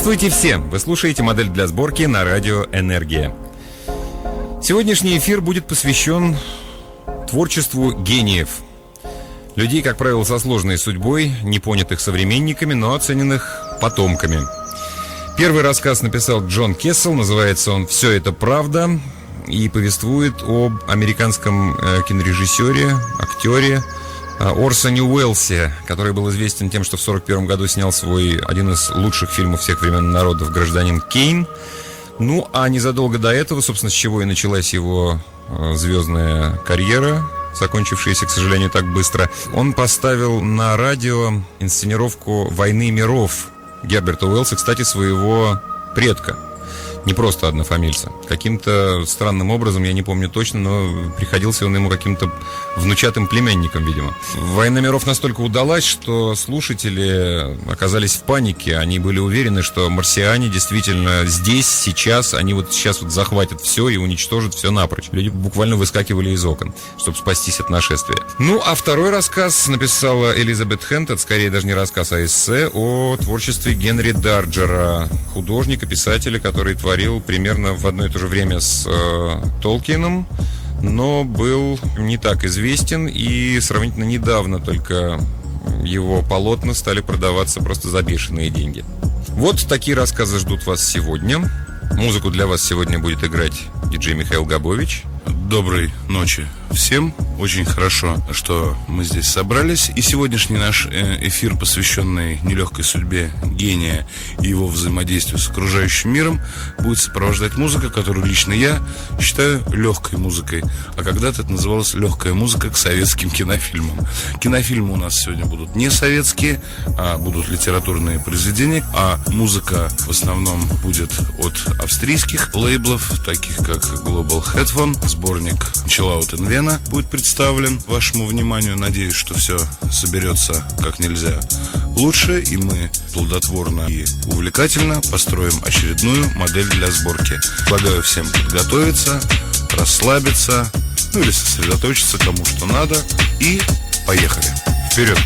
Здравствуйте всем! Вы слушаете «Модель для сборки» на радио «Энергия». Сегодняшний эфир будет посвящен творчеству гениев. Людей, как правило, со сложной судьбой, не понятых современниками, но оцененных потомками. Первый рассказ написал Джон Кессел, называется он «Все это правда» и повествует об американском кинорежиссере, актере Орсоне Уэллсе, который был известен тем, что в 1941 году снял свой один из лучших фильмов всех времен и народов «Гражданин Кейн». Ну, а незадолго до этого, собственно, с чего и началась его звездная карьера, закончившаяся, к сожалению, так быстро, он поставил на радио инсценировку «Войны миров» Герберта Уэллса, кстати, своего предка. Не просто однофамильца. Каким-то странным образом, я не помню точно, но приходился он ему каким-то внучатым племянником, видимо. «Война миров» настолько удалась, что слушатели оказались в панике. Они были уверены, что марсиане действительно здесь, сейчас, они вот сейчас вот захватят все и уничтожат все напрочь. Люди буквально выскакивали из окон, чтобы спастись от нашествия. Ну, а второй рассказ написала Элизабет Хенд, это скорее даже не рассказ, а эссе о творчестве Генри Дарджера, художника, писателя, который творил примерно в одно и то же время с Толкиеном, но был не так известен, и сравнительно недавно только его полотна стали продаваться просто за бешеные деньги. Вот такие рассказы ждут вас сегодня. Музыку для вас сегодня будет играть диджей Михаил Габович. Доброй ночи всем. Очень хорошо, что мы здесь собрались. И сегодняшний наш эфир, посвященный нелегкой судьбе гения и его взаимодействию с окружающим миром, будет сопровождать музыка, которую лично я считаю легкой музыкой. А когда-то это называлось легкая музыка к советским кинофильмам. Кинофильмы у нас сегодня будут не советские, а будут литературные произведения. А музыка в основном будет от австрийских лейблов, таких как Global Headphone. Сборник Chill Out in Vienna будет представлен вашему вниманию. Надеюсь, что все соберется как нельзя лучше, и мы плодотворно и увлекательно построим очередную модель для сборки. Предлагаю всем подготовиться, расслабиться, ну или сосредоточиться кому что надо. И поехали. Вперед!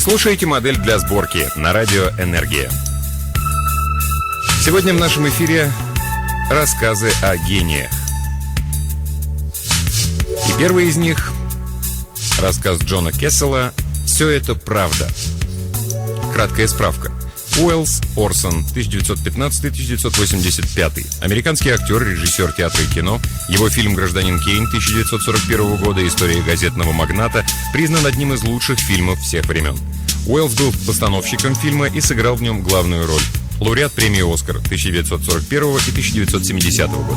слушаете «Модель для сборки» на радио «Энергия». Сегодня в нашем эфире рассказы о гениях. И первый из них – рассказ Джона Кессела «Все это правда». Краткая справка. Уэллс Орсон, 1915-1985. Американский актер, режиссер театра и кино. Его фильм «Гражданин Кейн» 1941 года, история газетного магната, признан одним из лучших фильмов всех времен. Уэллс был постановщиком фильма и сыграл в нем главную роль. Лауреат премии «Оскар» 1941 и 1970 года.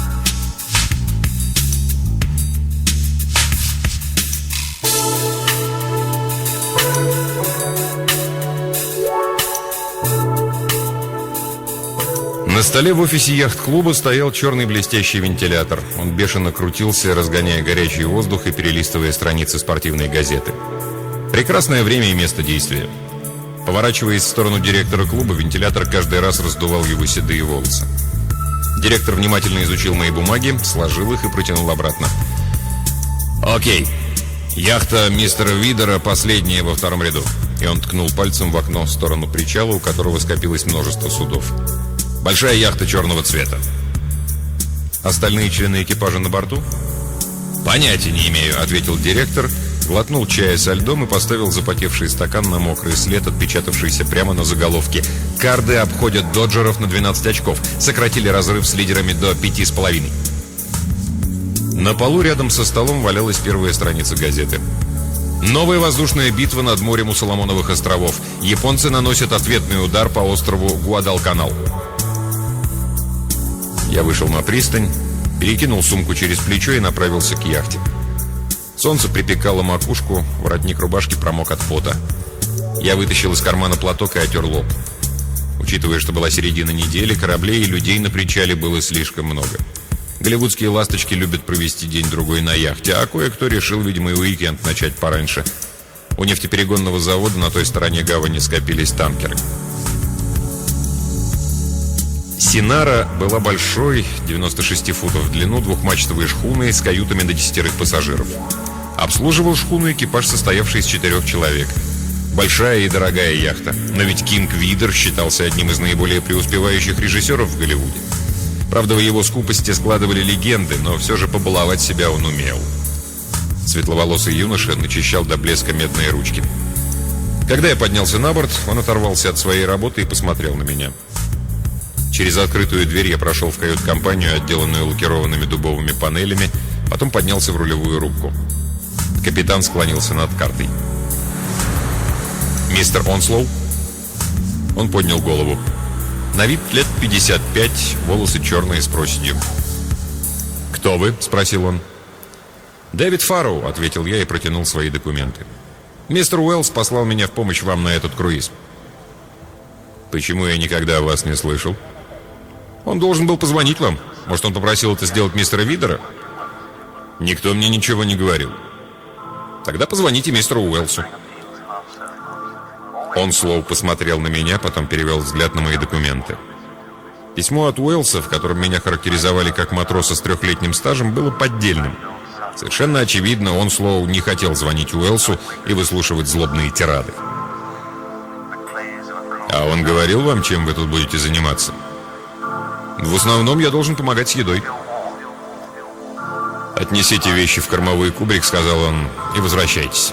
На столе в офисе яхт-клуба стоял черный блестящий вентилятор. Он бешено крутился, разгоняя горячий воздух и перелистывая страницы спортивной газеты. Прекрасное время и место действия. Поворачиваясь в сторону директора клуба, вентилятор каждый раз раздувал его седые волосы. Директор внимательно изучил мои бумаги, сложил их и протянул обратно. «Окей. Яхта мистера Видера последняя во втором ряду». И он ткнул пальцем в окно в сторону причала, у которого скопилось множество судов. «Большая яхта черного цвета». «Остальные члены экипажа на борту?» «Понятия не имею», — ответил директор, глотнул чая со льдом и поставил запотевший стакан на мокрый след, отпечатавшийся прямо на заголовке. «Карды обходят доджеров на 12 очков. Сократили разрыв с лидерами до 5,5». На полу рядом со столом валялась первая страница газеты. «Новая воздушная битва над морем у Соломоновых островов. Японцы наносят ответный удар по острову Гуадалканал». Я вышел на пристань, перекинул сумку через плечо и направился к яхте. Солнце припекало макушку, воротник рубашки промок от пота. Я вытащил из кармана платок и отер лоб. Учитывая, что была середина недели, кораблей и людей на причале было слишком много. Голливудские ласточки любят провести день-другой на яхте, а кое-кто решил, видимо, и уикенд начать пораньше. У нефтеперегонного завода на той стороне гавани скопились танкеры. «Синара» была большой, 96 футов в длину, двухмачтовой шхуной с каютами до 10 пассажиров. Обслуживал шхуну экипаж, состоявший из 4 человек. Большая и дорогая яхта. Но ведь Кинг Видер считался одним из наиболее преуспевающих режиссеров в Голливуде. Правда, в его скупости складывали легенды, но все же побаловать себя он умел. Светловолосый юноша начищал до блеска медные ручки. Когда я поднялся на борт, он оторвался от своей работы и посмотрел на меня. Через открытую дверь я прошел в кают-компанию, отделанную лакированными дубовыми панелями, потом поднялся в рулевую рубку. Капитан склонился над картой. «Мистер Онслоу?» Он поднял голову. На вид лет 55, волосы черные с проседью. «Кто вы?» – спросил он. «Дэвид Фарроу», – ответил я и протянул свои документы. «Мистер Уэллс послал меня в помощь вам на этот круиз». «Почему я никогда о вас не слышал?» «Он должен был позвонить вам. Может, он попросил это сделать мистера Видера?» «Никто мне ничего не говорил». «Тогда позвоните мистеру Уэллсу». Онслоу посмотрел на меня, потом перевел взгляд на мои документы. Письмо от Уэллса, в котором меня характеризовали как матроса с 3-летним стажем, было поддельным. Совершенно очевидно, Онслоу не хотел звонить Уэллсу и выслушивать злобные тирады. «А он говорил вам, чем вы тут будете заниматься?» «В основном я должен помогать с едой». «Отнесите вещи в кормовой кубрик», — сказал он, — «и возвращайтесь».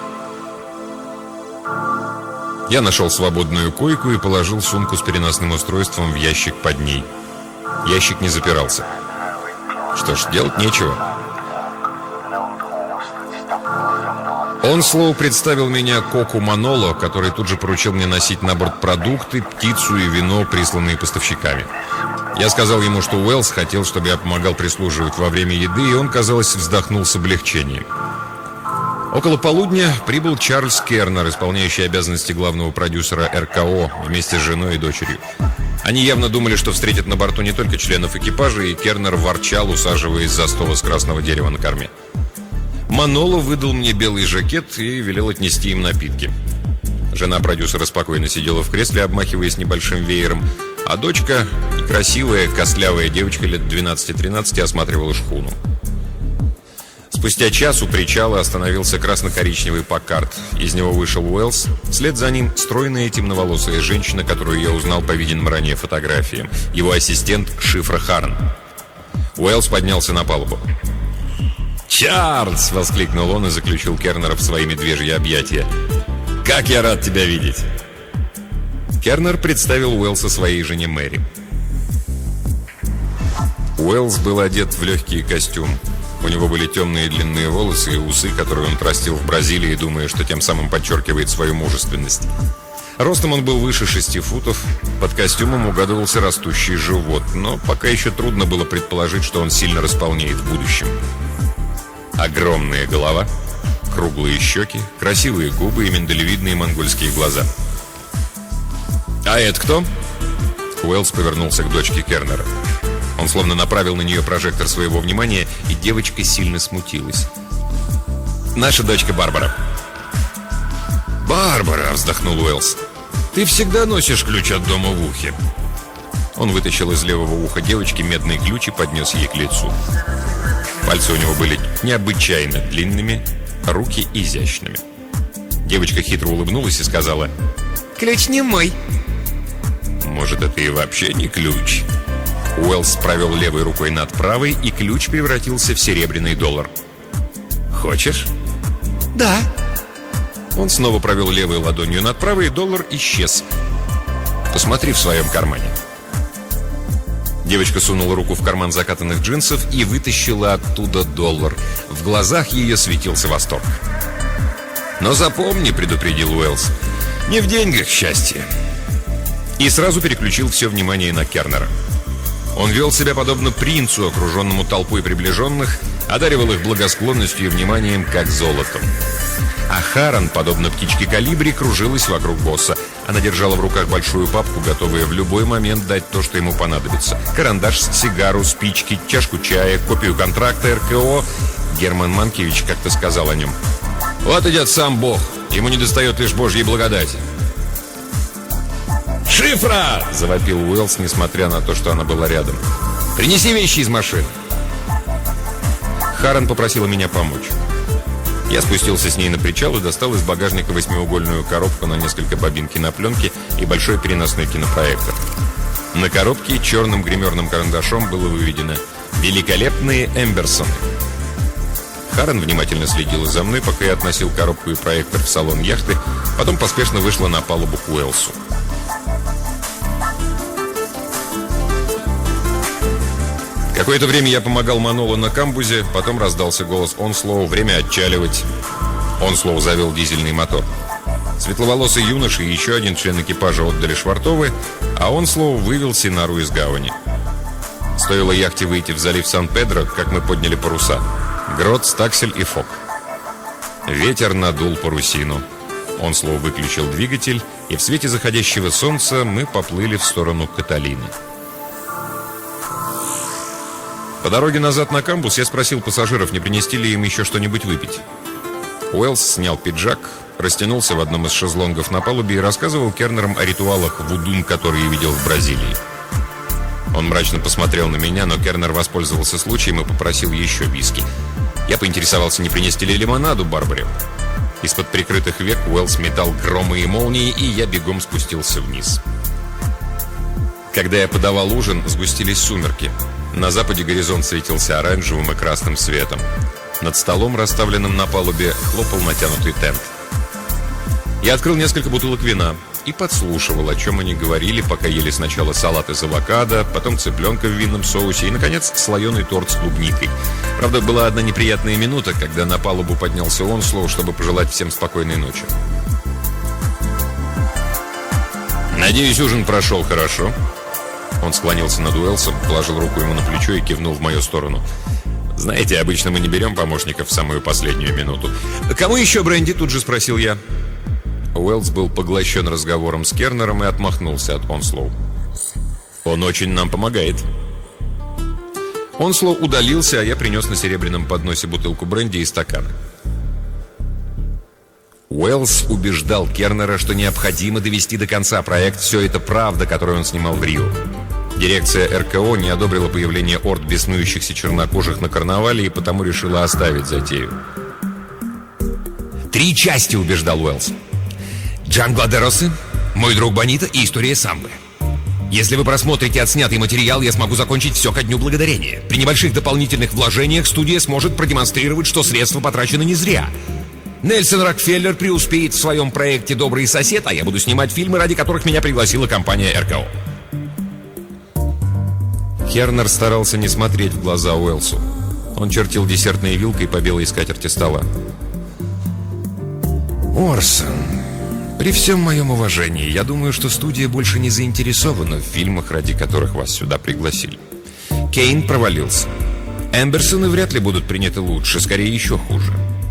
Я нашел свободную койку и положил сумку с переносным устройством в ящик под ней. Ящик не запирался. Что ж, делать нечего. Онслоу представил меня Коку Маноло, который тут же поручил мне носить на борт продукты, птицу и вино, присланные поставщиками. Я сказал ему, что Уэллс хотел, чтобы я помогал прислуживать во время еды, и он, казалось, вздохнул с облегчением. Около полудня прибыл Чарльз Кернер, исполняющий обязанности главного продюсера РКО, вместе с женой и дочерью. Они явно думали, что встретят на борту не только членов экипажа, и Кернер ворчал, усаживаясь за стол из красного дерева на корме. Маноло выдал мне белый жакет и велел отнести им напитки. Жена продюсера спокойно сидела в кресле, обмахиваясь небольшим веером, а дочка, красивая, костлявая девочка лет 12-13, осматривала шхуну. Спустя час у причала остановился красно-коричневый Паккард. Из него вышел Уэллс. Вслед за ним стройная темноволосая женщина, которую я узнал по виденным ранее фотографиям. Его ассистент Шифра Харн. Уэллс поднялся на палубу. «Чарльз!» — воскликнул он и заключил Кернера в свои медвежьи объятия. «Как я рад тебя видеть!» Кернер представил Уэллса своей жене Мэри. Уэллс был одет в легкий костюм. У него были темные длинные волосы и усы, которые он отрастил в Бразилии, думая, что тем самым подчеркивает свою мужественность. Ростом он был выше 6 футов, под костюмом угадывался растущий живот, но пока еще трудно было предположить, что он сильно располнеет в будущем. Огромная голова, круглые щеки, красивые губы и миндалевидные монгольские глаза. «А это кто?» Уэллс повернулся к дочке Кернера. Он словно направил на нее прожектор своего внимания, и девочка сильно смутилась. «Наша дочка Барбара». «Барбара!» — вздохнул Уэллс. «Ты всегда носишь ключ от дома в ухе». Он вытащил из левого уха девочки медный ключ и поднес ей к лицу. Пальцы у него были необычайно длинными, руки изящными. Девочка хитро улыбнулась и сказала: «Ключ не мой». «Может, это и вообще не ключ?» Уэллс провел левой рукой над правой, и ключ превратился в серебряный доллар. «Хочешь?» «Да». Он снова провел левой ладонью над правой, и доллар исчез. «Посмотри в своем кармане». Девочка сунула руку в карман закатанных джинсов и вытащила оттуда доллар. В глазах ее светился восторг. «Но запомни», — предупредил Уэллс, — «не в деньгах счастье». И сразу переключил все внимание на Кернера. Он вел себя подобно принцу, окруженному толпой приближенных, одаривал их благосклонностью и вниманием, как золотом. А Харан, подобно птичке Колибри, кружилась вокруг босса. Она держала в руках большую папку, готовая в любой момент дать то, что ему понадобится. Карандаш, сигару, спички, чашку чая, копию контракта РКО. Герман Манкевич как-то сказал о нем: «Вот идет сам Бог, ему недостает лишь Божьей благодати». «Шифра!» — завопил Уэллс, несмотря на то, что она была рядом. «Принеси вещи из машины». Харан попросила меня помочь. Я спустился с ней на причал и достал из багажника 8-угольную коробку на несколько бобин кинопленки и большой переносной кинопроектор. На коробке черным гримерным карандашом было выведено: «Великолепные Эмберсоны». Харан внимательно следила за мной, пока я относил коробку и проектор в салон яхты, потом поспешно вышла на палубу к Уэллсу. Какое-то время я помогал Манолу на камбузе, потом раздался голос Онслоу: «Время отчаливать». Онслоу завел дизельный мотор. Светловолосый юноша и еще один член экипажа отдали швартовы, а Онслоу вывел Синару из гавани. Стоило яхте выйти в залив Сан-Педро, как мы подняли паруса. Грот, стаксель и фок. Ветер надул парусину. Онслоу выключил двигатель, и в свете заходящего солнца мы поплыли в сторону Каталины. По дороге назад на камбуз я спросил пассажиров, не принести ли им еще что-нибудь выпить. Уэллс снял пиджак, растянулся в одном из шезлонгов на палубе и рассказывал Кернерам о ритуалах вудун, которые видел в Бразилии. Он мрачно посмотрел на меня, но Кернер воспользовался случаем и попросил еще виски. Я поинтересовался, не принести ли лимонаду Барбаре. Из-под прикрытых век Уэллс метал громы и молнии, и я бегом спустился вниз. Когда я подавал ужин, сгустились сумерки. На западе горизонт светился оранжевым и красным светом. Над столом, расставленным на палубе, хлопал натянутый тент. Я открыл несколько бутылок вина и подслушивал, о чем они говорили, пока ели сначала салат из авокадо, потом цыпленка в винном соусе и, наконец, слоеный торт с клубникой. Правда, была одна неприятная минута, когда на палубу поднялся Онслоу, чтобы пожелать всем спокойной ночи. «Надеюсь, ужин прошел хорошо». Он склонился над Уэллсом, положил руку ему на плечо и кивнул в мою сторону. «Знаете, обычно мы не берем помощников в самую последнюю минуту». «Кому еще бренди?» — тут же спросил я. Уэллс был поглощен разговором с Кернером и отмахнулся от Онслоу. «Он очень нам помогает». Онслоу удалился, а я принес на серебряном подносе бутылку бренди и стакан. Уэллс убеждал Кернера, что необходимо довести до конца проект «Все это правда», который он снимал в Рио. Дирекция РКО не одобрила появление орд беснующихся чернокожих на карнавале и потому решила оставить затею. 3 части, убеждал Уэллс. Джангло де Россы, мой друг Бонита и история самбы. Если вы просмотрите отснятый материал, я смогу закончить все ко Дню Благодарения. При небольших дополнительных вложениях студия сможет продемонстрировать, что средства потрачены не зря. Нельсон Рокфеллер преуспеет в своем проекте «Добрый сосед», а я буду снимать фильмы, ради которых меня пригласила компания РКО. Кернер старался не смотреть в глаза Уэллсу. Он чертил десертной вилкой по белой скатерти стола. Орсон, при всем моем уважении, я думаю, что студия больше не заинтересована в фильмах, ради которых вас сюда пригласили. Кейн провалился. Эмберсоны вряд ли будут приняты лучше, скорее еще хуже.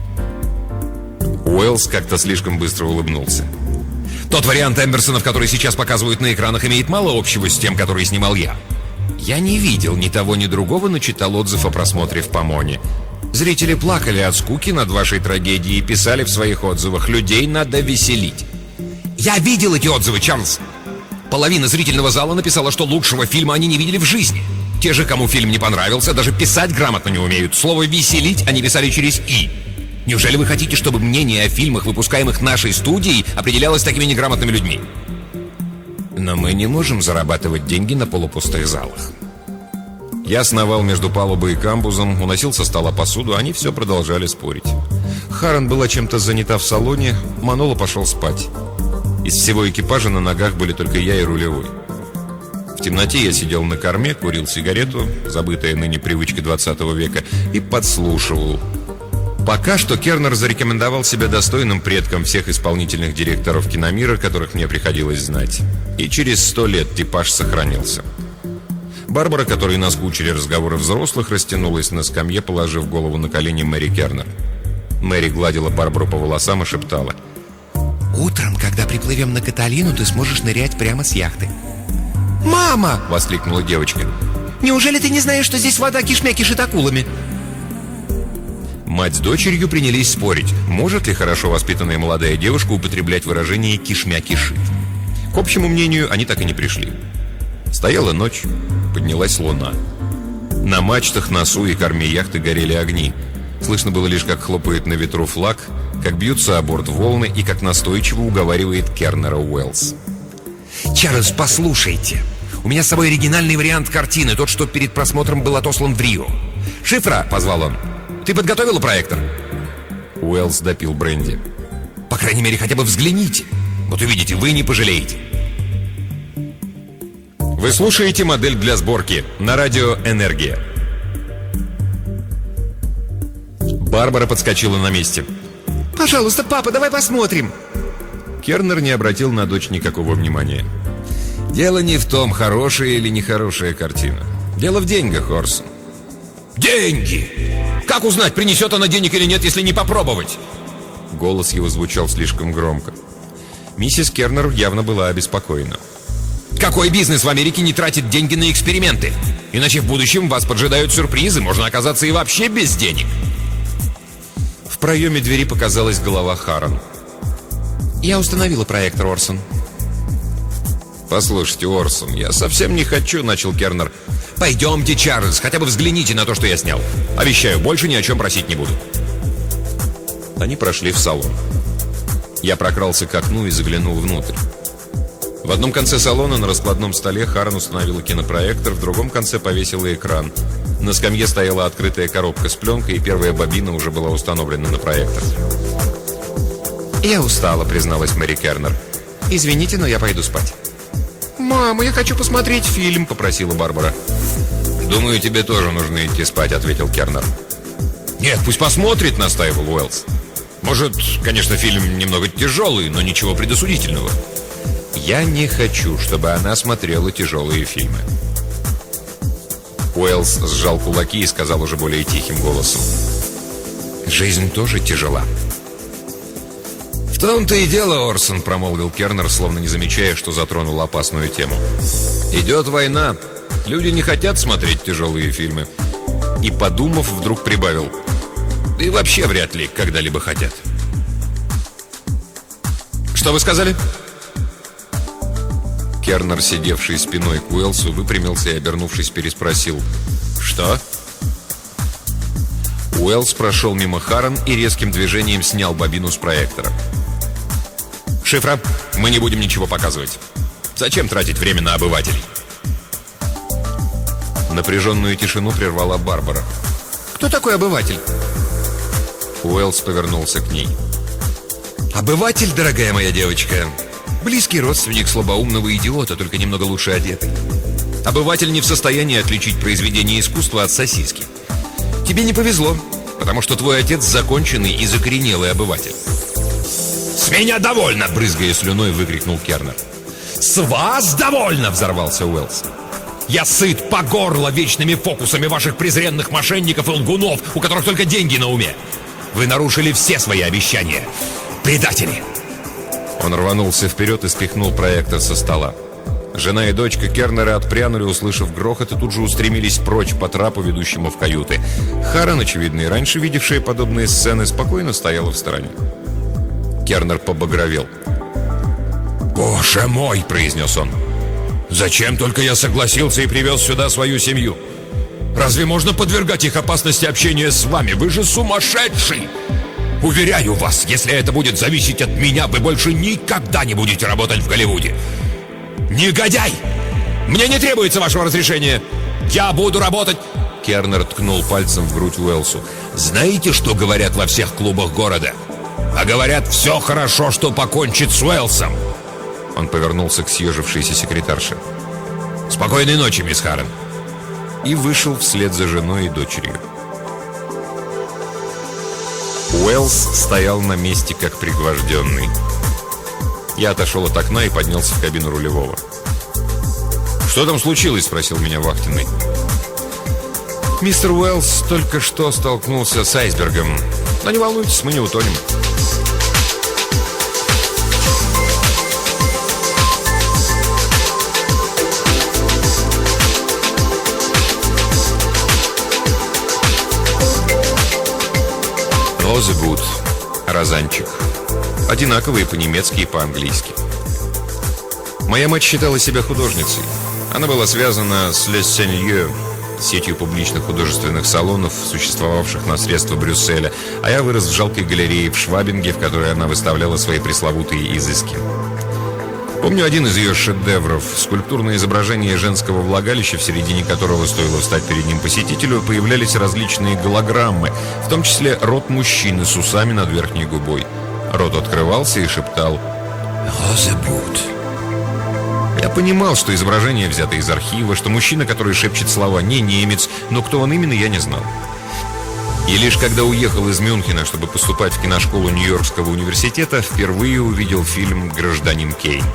Уэллс как-то слишком быстро улыбнулся. Тот вариант Эмберсонов, который сейчас показывают на экранах, имеет мало общего с тем, который снимал я. Я не видел ни того, ни другого, но читал отзыв о просмотре в Помоне. Зрители плакали от скуки над вашей трагедией и писали в своих отзывах: людей надо веселить. Я видел эти отзывы, Чарльз. Половина зрительного зала написала, что лучшего фильма они не видели в жизни. Те же, кому фильм не понравился, даже писать грамотно не умеют. Слово «веселить» они писали через «и». Неужели вы хотите, чтобы мнение о фильмах, выпускаемых нашей студией, определялось такими неграмотными людьми? Но мы не можем зарабатывать деньги на полупустых залах. Я сновал между палубой и камбузом, уносил со стола посуду, они все продолжали спорить. Харрен была чем-то занята в салоне, Маноло пошел спать. Из всего экипажа на ногах были только я и рулевой. В темноте я сидел на корме, курил сигарету, забытая ныне привычка 20 века, и подслушивал. Пока что Кернер зарекомендовал себя достойным предком всех исполнительных директоров киномира, которых мне приходилось знать. И через 100 лет типаж сохранился. Барбара, которой наскучили разговоры взрослых, растянулась на скамье, положив голову на колени Мэри Кернер. Мэри гладила Барбару по волосам и шептала: «Утром, когда приплывем на Каталину, ты сможешь нырять прямо с яхты». «Мама!» — воскликнула девочка. «Неужели ты не знаешь, что здесь вода кишмя кишит акулами?» Мать с дочерью принялись спорить, может ли хорошо воспитанная молодая девушка употреблять выражение «кишмя кишит». К общему мнению они так и не пришли. Стояла ночь, поднялась луна. На мачтах, носу и корме яхты горели огни. Слышно было лишь, как хлопает на ветру флаг, как бьются о борт волны и как настойчиво уговаривает Кернера Уэллс. «Чарльз, послушайте. У меня с собой оригинальный вариант картины, тот, что перед просмотром был отослан в Рио. Шифра!» — позвал он. «Ты подготовила проектор?» Уэллс допил бренди. «По крайней мере, хотя бы взгляните. Вот увидите, вы не пожалеете». Вы слушаете «Модель для сборки» на радио «Энергия». Барбара подскочила на месте. «Пожалуйста, папа, давай посмотрим!» Кернер не обратил на дочь никакого внимания. Дело не в том, хорошая или нехорошая картина. Дело в деньгах, Орсон. «Деньги! Как узнать, принесет она денег или нет, если не попробовать?» Голос его звучал слишком громко. Миссис Кернер явно была обеспокоена. «Какой бизнес в Америке не тратит деньги на эксперименты? Иначе в будущем вас поджидают сюрпризы, можно оказаться и вообще без денег». В проеме двери показалась голова Харрен. «Я установила проектор, Орсон». «Послушайте, Орсон, я совсем не хочу», — начал Кернер. «Пойдемте, Чарльз, хотя бы взгляните на то, что я снял. Обещаю, больше ни о чем просить не буду». Они прошли в салон. Я прокрался к окну и заглянул внутрь. В одном конце салона на раскладном столе Харрен установила кинопроектор, в другом конце повесила экран. На скамье стояла открытая коробка с пленкой, и первая бобина уже была установлена на проектор. «Я устала», — призналась Мэри Кернер. «Извините, но я пойду спать». «Мама, я хочу посмотреть фильм», — попросила Барбара. «Думаю, тебе тоже нужно идти спать», — ответил Кернер. «Нет, пусть посмотрит», — настаивал Уэллс. «Может, конечно, фильм немного тяжелый, но ничего предосудительного». «Я не хочу, чтобы она смотрела тяжелые фильмы». Уэллс сжал кулаки и сказал уже более тихим голосом: «Жизнь тоже тяжела». «В том-то и дело, Орсон», — промолвил Кернер, словно не замечая, что затронул опасную тему. «Идет война. Люди не хотят смотреть тяжелые фильмы». И, подумав, вдруг прибавил: «И вообще вряд ли когда-либо хотят». «Что вы сказали?» Кернер, сидевший спиной к Уэллсу, выпрямился и, обернувшись, переспросил: «Что?» Уэллс прошел мимо Харрен и резким движением снял бобину с проектора. «Шифра, мы не будем ничего показывать. Зачем тратить время на обывателей?» Напряженную тишину прервала Барбара. «Кто такой обыватель?» Уэллс повернулся к ней. «Обыватель, дорогая моя девочка, близкий родственник слабоумного идиота, только немного лучше одетый. Обыватель не в состоянии отличить произведение искусства от сосиски. Тебе не повезло, потому что твой отец законченный и закоренелый обыватель». «С меня довольно!» — брызгая слюной, выкрикнул Кернер. «С вас довольно!» — взорвался Уэллс. «Я сыт по горло вечными фокусами ваших презренных мошенников и лгунов, у которых только деньги на уме. Вы нарушили все свои обещания. Предатели!» Он рванулся вперед и спихнул проектор со стола. Жена и дочка Кернера отпрянули, услышав грохот, и тут же устремились прочь по трапу, ведущему в каюты. Харрен, очевидно, и раньше видевшая подобные сцены, спокойно стояла в стороне. Кернер побагровел. «Боже мой!» — произнес он. «Зачем только я согласился и привез сюда свою семью? Разве можно подвергать их опасности общения с вами? Вы же сумасшедший! Уверяю вас, если это будет зависеть от меня, вы больше никогда не будете работать в Голливуде. Негодяй! Мне не требуется вашего разрешения. Я буду работать...» Кернер ткнул пальцем в грудь Уэллсу. «Знаете, что говорят во всех клубах города? А говорят, все хорошо, что покончит с Уэллсом». Он повернулся к съежившейся секретарше. «Спокойной ночи, мисс Харрен!» И вышел вслед за женой и дочерью. Уэллс стоял на месте, как пригвожденный. Я отошел от окна и поднялся в кабину рулевого. «Что там случилось?» — спросил меня вахтенный. «Мистер Уэллс только что столкнулся с айсбергом. Но не волнуйтесь, мы не утонем». Розебуд, розанчик. Одинаковые по-немецки и по-английски. Моя мать считала себя художницей. Она была связана с Les Seigneurs, сетью публичных художественных салонов, существовавших на средства Брюсселя, а я вырос в жалкой галерее в Швабинге, в которой она выставляла свои пресловутые изыски. Помню один из ее шедевров – скульптурное изображение женского влагалища, в середине которого, стоило встать перед ним посетителю, появлялись различные голограммы, в том числе рот мужчины с усами над верхней губой. Рот открывался и шептал «Розебуд». Я понимал, что изображение взято из архива, что мужчина, который шепчет слова, не немец, но кто он именно, я не знал. И лишь когда уехал из Мюнхена, чтобы поступать в киношколу Нью-Йоркского университета, впервые увидел фильм «Гражданин Кейн».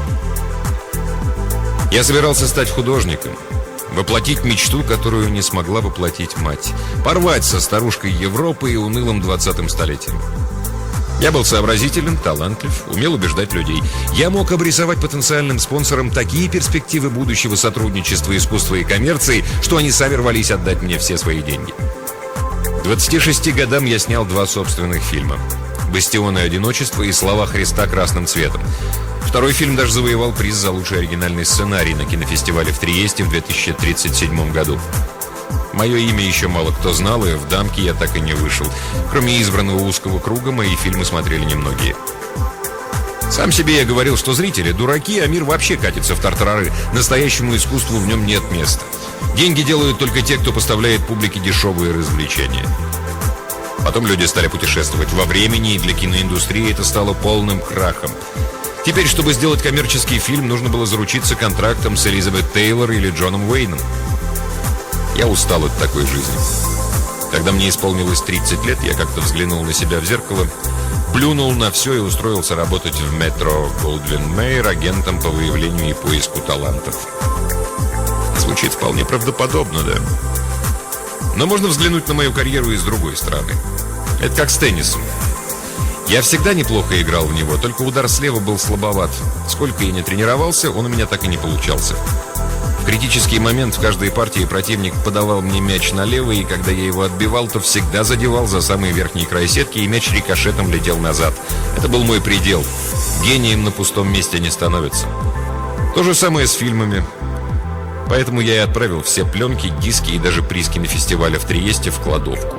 Я собирался стать художником, воплотить мечту, которую не смогла воплотить мать, порвать со старушкой Европы и унылым 20-м столетием. Я был сообразителен, талантлив, умел убеждать людей. Я мог обрисовать потенциальным спонсорам такие перспективы будущего сотрудничества искусства и коммерции, что они сами рвались отдать мне все свои деньги. К 26 годам я снял 2 собственных фильма: «Бастион и одиночество» и «Слова Христа красным цветом». Второй фильм даже завоевал приз за лучший оригинальный сценарий на кинофестивале в Триесте в 2037 году. Мое имя еще мало кто знал, и в дамки я так и не вышел. Кроме избранного узкого круга, мои фильмы смотрели немногие. Сам себе я говорил, что зрители дураки, а мир вообще катится в тартарары. Настоящему искусству в нем нет места. Деньги делают только те, кто поставляет публике дешевые развлечения. Потом люди стали путешествовать во времени, и для киноиндустрии это стало полным крахом. Теперь, чтобы сделать коммерческий фильм, нужно было заручиться контрактом с Элизабет Тейлор или Джоном Уэйном. Я устал от такой жизни. Когда мне исполнилось 30 лет, я как-то взглянул на себя в зеркало, плюнул на все и устроился работать в метро Голдвин-Мейер агентом по выявлению и поиску талантов. Звучит вполне правдоподобно, да? Но можно взглянуть на мою карьеру и с другой стороны. Это как с теннисом. Я всегда неплохо играл в него, только удар слева был слабоват. Сколько я не тренировался, он у меня так и не получался. В критический момент в каждой партии противник подавал мне мяч налево, и когда я его отбивал, то всегда задевал за самый верхний край сетки, и мяч рикошетом летел назад. Это был мой предел. Гением на пустом месте не становится. То же самое с фильмами. Поэтому я и отправил все пленки, диски и даже приз кинофестиваля в Триесте в кладовку.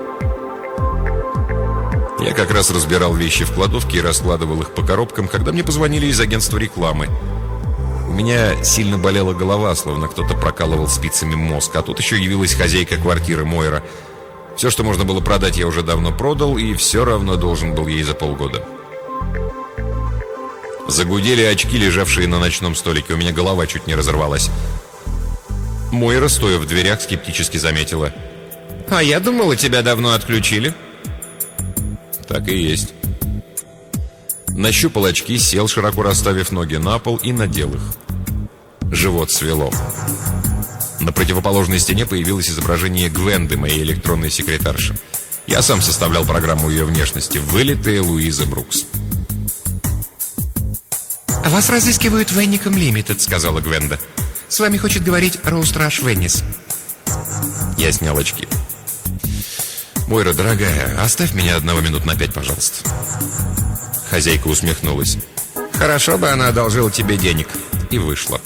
Я как раз разбирал вещи в кладовке и раскладывал их по коробкам, когда мне позвонили из агентства рекламы. У меня сильно болела голова, словно кто-то прокалывал спицами мозг, а тут еще явилась хозяйка квартиры Мойра. Все, что можно было продать, я уже давно продал, и все равно должен был ей за полгода. Загудели очки, лежавшие на ночном столике. У меня голова чуть не разорвалась. Мойра, стоя в дверях, скептически заметила: «А я думала, тебя давно отключили». Так и есть. Нащупал очки, сел, широко расставив ноги на пол, и надел их. Живот свело. На противоположной стене появилось изображение Гвенды, моей электронной секретарши. Я сам составлял программу ее внешности. Вылитая Луиза Брукс. «Вас разыскивают в Венником Лимитед», — сказала Гвенда. «С вами хочет говорить Роустраш Веннис». Я снял очки. «Мойра, дорогая, оставь меня 1 минут на 5, пожалуйста». Хозяйка усмехнулась. «Хорошо бы она одолжила тебе денег». И вышла.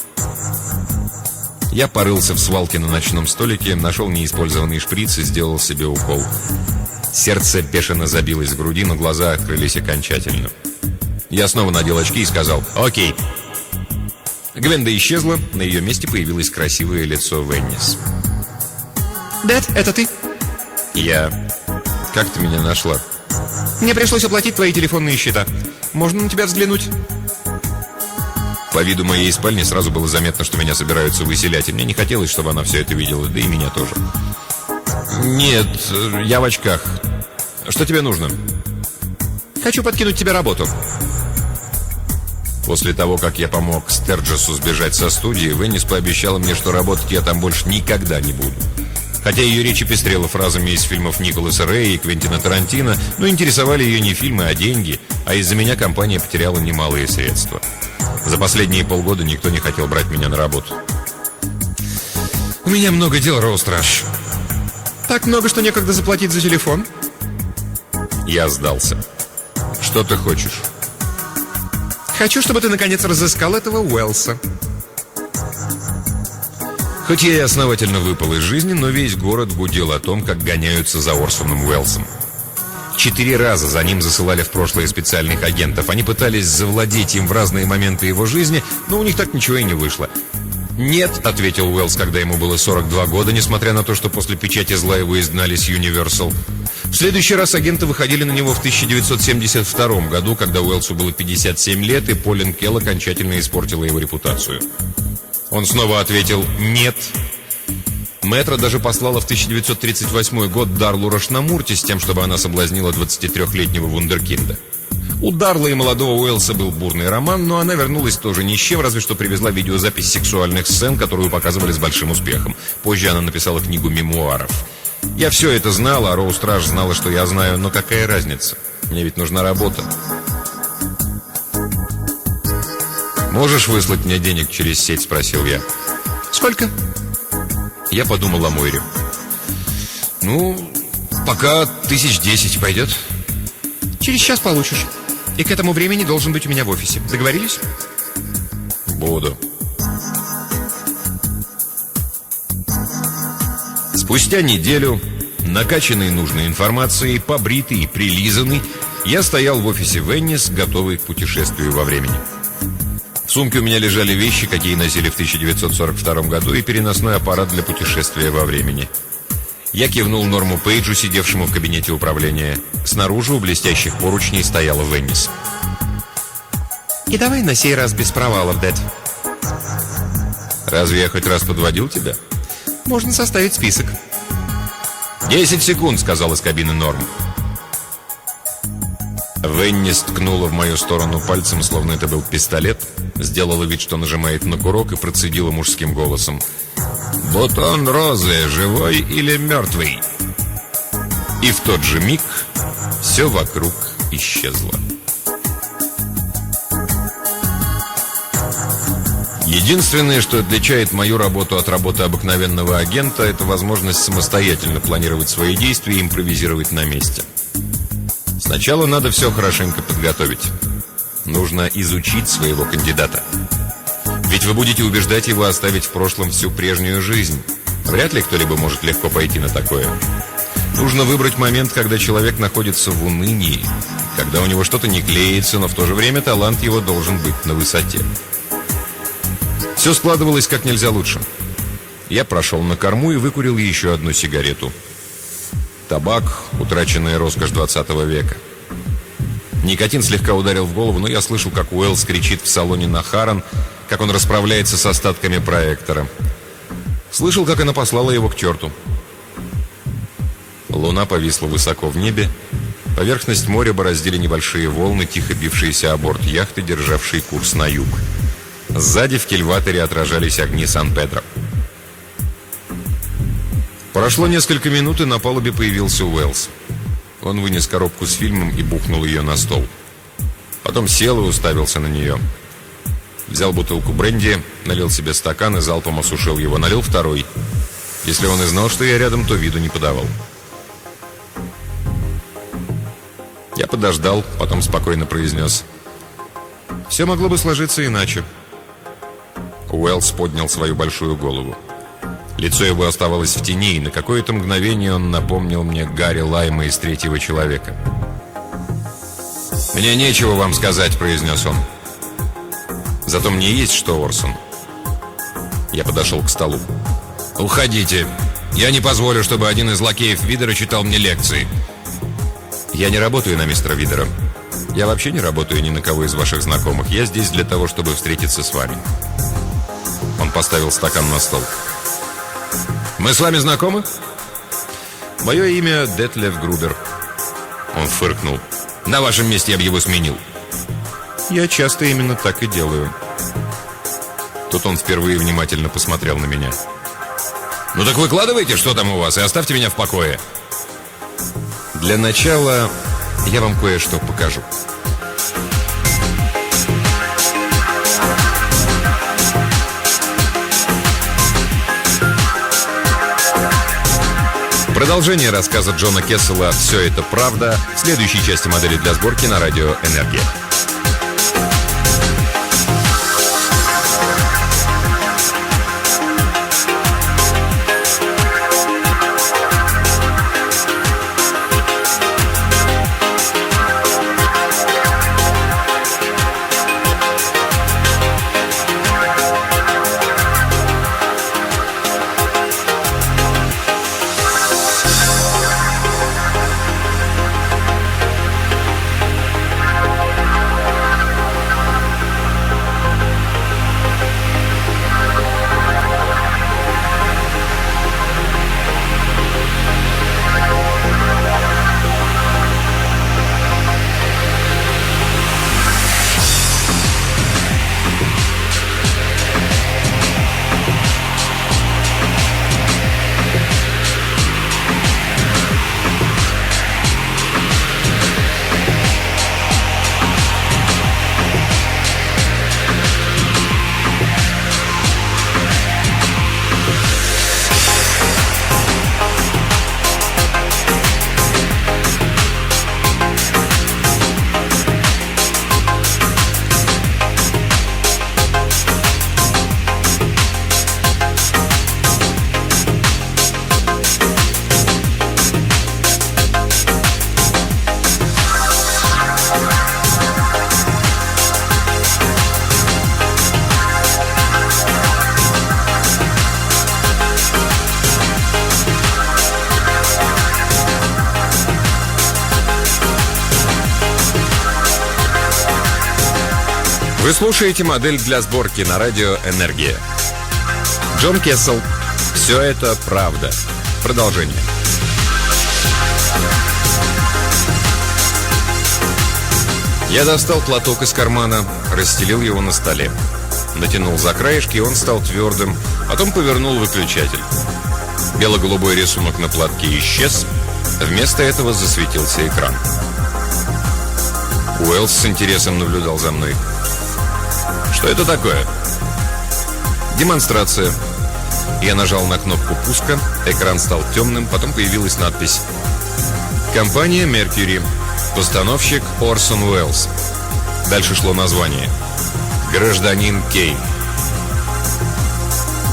Я порылся в свалке на ночном столике, нашел неиспользованный шприц и сделал себе укол. Сердце бешено забилось в груди, но глаза открылись окончательно. Я снова надел очки и сказал: «Окей». Гвенда исчезла, на ее месте появилось красивое лицо Веннис. «Дэд, это ты?» «Я... Как ты меня нашла?» «Мне пришлось оплатить твои телефонные счета. Можно на тебя взглянуть?» По виду моей спальни сразу было заметно, что меня собираются выселять, и мне не хотелось, чтобы она все это видела, да и меня тоже. «Нет, я в очках. Что тебе нужно?» «Хочу подкинуть тебе работу». После того, как я помог Стерджесу сбежать со студии, Веннис пообещала мне, что работать я там больше никогда не буду. Хотя ее речи пестрела фразами из фильмов Николаса Рэя и Квентина Тарантино, но интересовали ее не фильмы, а деньги, а из-за меня компания потеряла немалые средства. За последние полгода никто не хотел брать меня на работу. «У меня много дел, Роустраш». «Так много, что некогда заплатить за телефон?» Я сдался. «Что ты хочешь?» «Хочу, чтобы ты наконец разыскал этого Уэллса». Хоть я и основательно выпал из жизни, но весь город гудел о том, как гоняются за Орсоном Уэллсом. 4 раза за ним засылали в прошлое специальных агентов. Они пытались завладеть им в разные моменты его жизни, но у них так ничего и не вышло. «Нет», — ответил Уэллс, когда ему было 42 года, несмотря на то, что после печати зла его изгнали с Universal. В следующий раз агенты выходили на него в 1972 году, когда Уэллсу было 57 лет, и Полин Келл окончательно испортила его репутацию. Он снова ответил «нет». Мэтра даже послала в 1938 год Дарлу Рашнамурти с тем, чтобы она соблазнила 23-летнего вундеркинда. У Дарла и молодого Уэллса был бурный роман, но она вернулась тоже ни с чем, разве что привезла видеозапись сексуальных сцен, которую показывали с большим успехом. Позже она написала книгу мемуаров. Я все это знал, а Роустраш знала, что я знаю, но какая разница? Мне ведь нужна работа. «Можешь выслать мне денег через сеть?» — спросил я. «Сколько?» Я подумал о Мойре. «Ну, пока 1010 пойдет». «Через час получишь. И к этому времени должен быть у меня в офисе. Договорились?» «Буду». Спустя неделю, накачанный нужной информацией, побритый и прилизанный, я стоял в офисе Веннис, готовый к путешествию во времени. В сумке у меня лежали вещи, какие носили в 1942 году, и переносной аппарат для путешествия во времени. Я кивнул Норму Пейджу, сидевшему в кабинете управления. Снаружи у блестящих поручней стояла Веннис. «И давай на сей раз без провалов, Дэд». «Разве я хоть раз подводил тебя?» «Можно составить список». 10 секунд», — сказал из кабины Норм. Веннис ткнула в мою сторону пальцем, словно это был пистолет, сделала вид, что нажимает на курок, и процедила мужским голосом: «Бутон розы, живой или мертвый?» И в тот же миг все вокруг исчезло. Единственное, что отличает мою работу от работы обыкновенного агента, это возможность самостоятельно планировать свои действия и импровизировать на месте. Сначала надо все хорошенько подготовить. Нужно изучить своего кандидата. Ведь Ведь вы будете убеждать его оставить в прошлом всю прежнюю жизнь. Вряд ли кто-либо может легко пойти на такое. Нужно выбрать момент, когда человек находится в унынии, когда у него что-то не клеится, но в то же время талант его должен быть на высоте. Все складывалось как нельзя лучше. Я прошел на корму и выкурил еще одну сигарету. Табак – утраченная роскошь 20 века. Никотин слегка ударил в голову, но я слышал, как Уэллс кричит в салоне на Харрон, как он расправляется с остатками проектора. Слышал, как она послала его к черту. Луна повисла высоко в небе. Поверхность моря бороздили небольшие волны, тихо бившиеся о борт яхты, державшей курс на юг. Сзади в кильваторе отражались огни Сан-Педро. Прошло несколько минут, и на палубе появился Уэллс. Он вынес коробку с фильмом и бухнул ее на стол. Потом сел и уставился на нее. Взял бутылку бренди, налил себе стакан и залпом осушил его. Налил второй. Если он и знал, что я рядом, то виду не подавал. Я подождал, потом спокойно произнес: «Все могло бы сложиться иначе». Уэллс поднял свою большую голову. Лицо его оставалось в тени, и на какое-то мгновение он напомнил мне Гарри Лайма из «Третьего человека». «Мне нечего вам сказать», — произнес он. «Зато мне есть что, Орсон». Я подошел к столу. «Уходите. Я не позволю, чтобы один из лакеев Видера читал мне лекции». «Я не работаю на мистера Видера. Я вообще не работаю ни на кого из ваших знакомых. Я здесь для того, чтобы встретиться с вами». Он поставил стакан на стол. «Мы с вами знакомы?» «Мое имя Детлеф Грубер». Он фыркнул. «На вашем месте я бы его сменил». «Я часто именно так и делаю». Тут он впервые внимательно посмотрел на меня. «Ну так выкладывайте, что там у вас, и оставьте меня в покое». «Для начала я вам кое-что покажу». Продолжение рассказа Джона Кессела «Все это правда» в следующей части модели для сборки на радио «Энергия». Вы слушаете модель для сборки на радио «Энергия». Джон Кессел. «Все это правда». Продолжение. Я достал платок из кармана, расстелил его на столе. Натянул за краешки, и он стал твердым. Потом повернул выключатель. Бело-голубой рисунок на платке исчез. Вместо этого засветился экран. Уэллс с интересом наблюдал за мной. «Что это такое?» «Демонстрация». Я нажал на кнопку пуска, экран стал темным, потом появилась надпись: «Компания Mercury. Постановщик Орсон Уэллс». Дальше шло название: «Гражданин Кейн».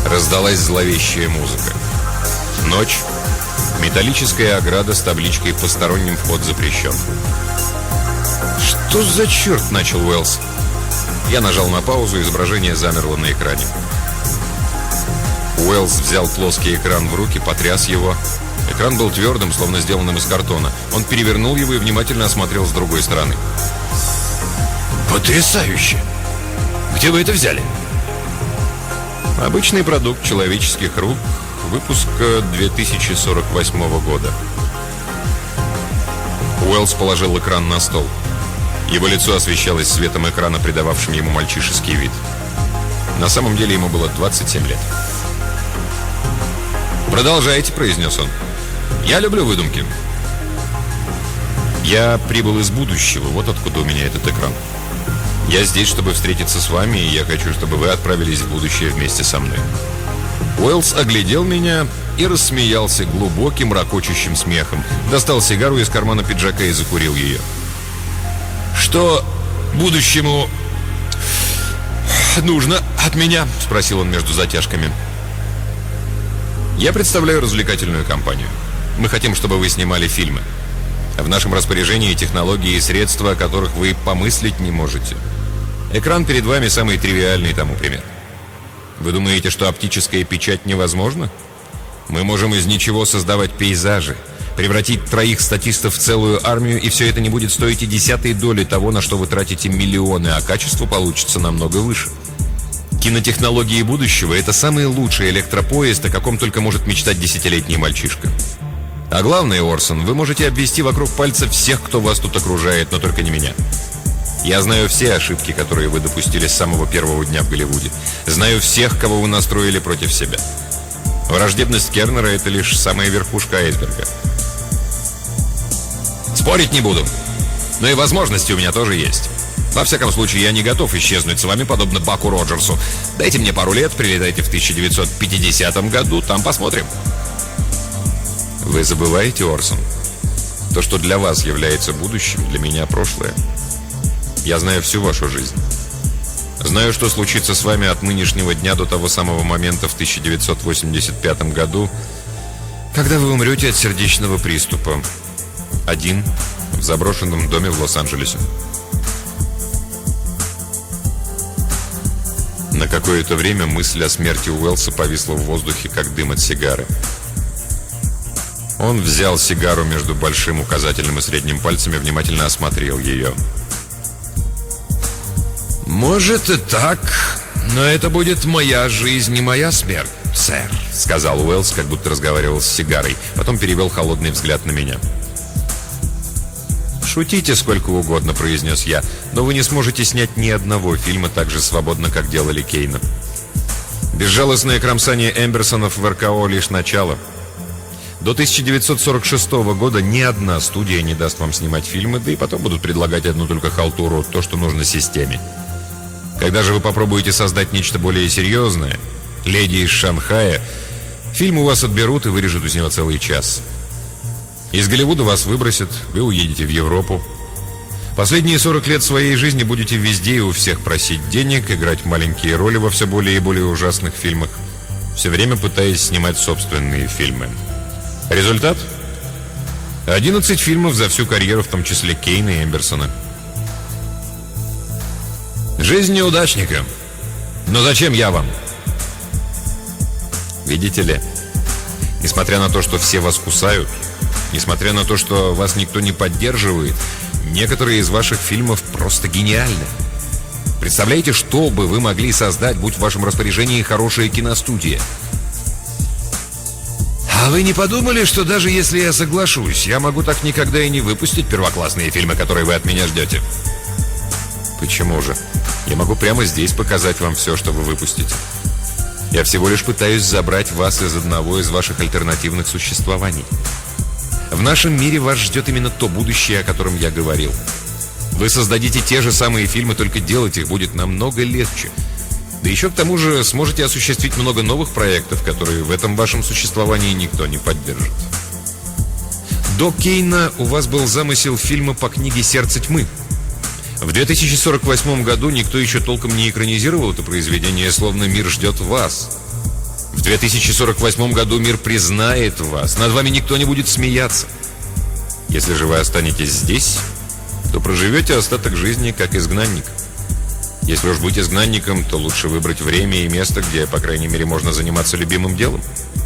Раздалась зловещая музыка. Ночь. Металлическая ограда с табличкой «Посторонним вход запрещен». «Что за черт?» — начал Уэллс. Я нажал на паузу, изображение замерло на экране. Уэллс взял плоский экран в руки, потряс его. Экран был твердым, словно сделанным из картона. Он перевернул его и внимательно осмотрел с другой стороны. «Потрясающе! Где вы это взяли?» «Обычный продукт человеческих рук, выпуска 2048 года». Уэллс положил экран на стол. Его лицо освещалось светом экрана, придававшим ему мальчишеский вид. На самом деле ему было 27 лет. «Продолжайте», — произнес он. «Я люблю выдумки». «Я прибыл из будущего, вот откуда у меня этот экран. Я здесь, чтобы встретиться с вами, и я хочу, чтобы вы отправились в будущее вместе со мной». Уэллс оглядел меня и рассмеялся глубоким, ракочущим смехом. Достал сигару из кармана пиджака и закурил ее. «Что будущему нужно от меня?» — спросил он между затяжками. «Я представляю развлекательную компанию. Мы хотим, чтобы вы снимали фильмы. В нашем распоряжении технологии и средства, о которых вы помыслить не можете. Экран перед вами самый тривиальный тому пример. Вы думаете, что оптическая печать невозможна? Мы можем из ничего создавать пейзажи, превратить 3 статистов в целую армию, и все это не будет стоить и 1/10 доли того, на что вы тратите миллионы, а качество получится намного выше. Кинотехнологии будущего — это самый лучший электропоезд, о каком только может мечтать 10-летний мальчишка. А главное, Орсон, вы можете обвести вокруг пальца всех, кто вас тут окружает, но только не меня. Я знаю все ошибки, которые вы допустили с самого первого дня в Голливуде. Знаю всех, кого вы настроили против себя. Враждебность Кернера — это лишь самая верхушка айсберга. Спорить не буду. Но и возможности у меня тоже есть. Во всяком случае, я не готов исчезнуть с вами, подобно Баку Роджерсу. Дайте мне пару лет, прилетайте в 1950 году, там посмотрим. Вы забываете, Орсон, то, что для вас является будущим, для меня прошлое. Я знаю всю вашу жизнь. Знаю, что случится с вами от нынешнего дня до того самого момента в 1985 году, когда вы умрете от сердечного приступа. Один, в заброшенном доме в Лос-Анджелесе. На какое-то время мысль о смерти Уэллса повисла в воздухе, как дым от сигары. Он взял сигару между большим указательным и средним пальцами, внимательно осмотрел ее. «Может и так, но это будет моя жизнь и моя смерть, сэр», — сказал Уэллс, как будто разговаривал с сигарой. Потом перевел холодный взгляд на меня. «Шутите сколько угодно», — произнес я, «но вы не сможете снять ни одного фильма так же свободно, как делали Кейна. Безжалостное кромсание Эмберсонов в РКО — лишь начало. До 1946 года ни одна студия не даст вам снимать фильмы, да и потом будут предлагать одну только халтуру, то, что нужно системе. Когда же вы попробуете создать нечто более серьезное, «Леди из Шанхая», фильм у вас отберут и вырежут из него целый час. Из Голливуда вас выбросят, вы уедете в Европу. Последние 40 лет своей жизни будете везде и у всех просить денег, играть маленькие роли во все более и более ужасных фильмах, все время пытаясь снимать собственные фильмы. Результат? 11 фильмов за всю карьеру, в том числе Кейна и Эмберсона. Жизнь неудачника. Но зачем я вам? Видите ли, несмотря на то, что все вас кусают, несмотря на то, что вас никто не поддерживает, некоторые из ваших фильмов просто гениальны. Представляете, что бы вы могли создать, будь в вашем распоряжении хорошая киностудия? А вы не подумали, что даже если я соглашусь, я могу так никогда и не выпустить первоклассные фильмы, которые вы от меня ждете? Почему же? Я могу прямо здесь показать вам все, что вы выпустите. Я всего лишь пытаюсь забрать вас из одного из ваших альтернативных существований. В нашем мире вас ждет именно то будущее, о котором я говорил. Вы создадите те же самые фильмы, только делать их будет намного легче. Да еще к тому же сможете осуществить много новых проектов, которые в этом вашем существовании никто не поддержит. До Кейна у вас был замысел фильма по книге «Сердце тьмы». В 2048 году никто еще толком не экранизировал это произведение, словно мир ждет вас. В 2048 году мир признает вас, над вами никто не будет смеяться. Если же вы останетесь здесь, то проживете остаток жизни как изгнанник. Если уж быть изгнанником, то лучше выбрать время и место, где, по крайней мере, можно заниматься любимым делом.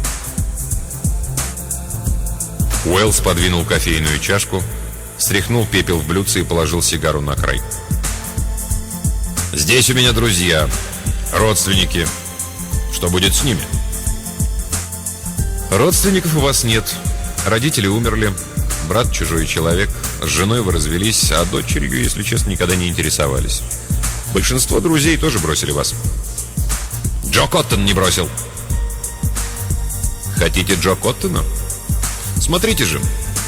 Уэллс подвинул кофейную чашку, стряхнул пепел в блюдце и положил сигару на край. «Здесь у меня друзья, родственники. Что будет с ними?» «Родственников у вас нет. Родители умерли. Брат чужой человек. С женой вы развелись, а дочерью, если честно, никогда не интересовались. Большинство друзей тоже бросили вас. Джо Коттон не бросил». «Хотите Джо Коттона? Смотрите же».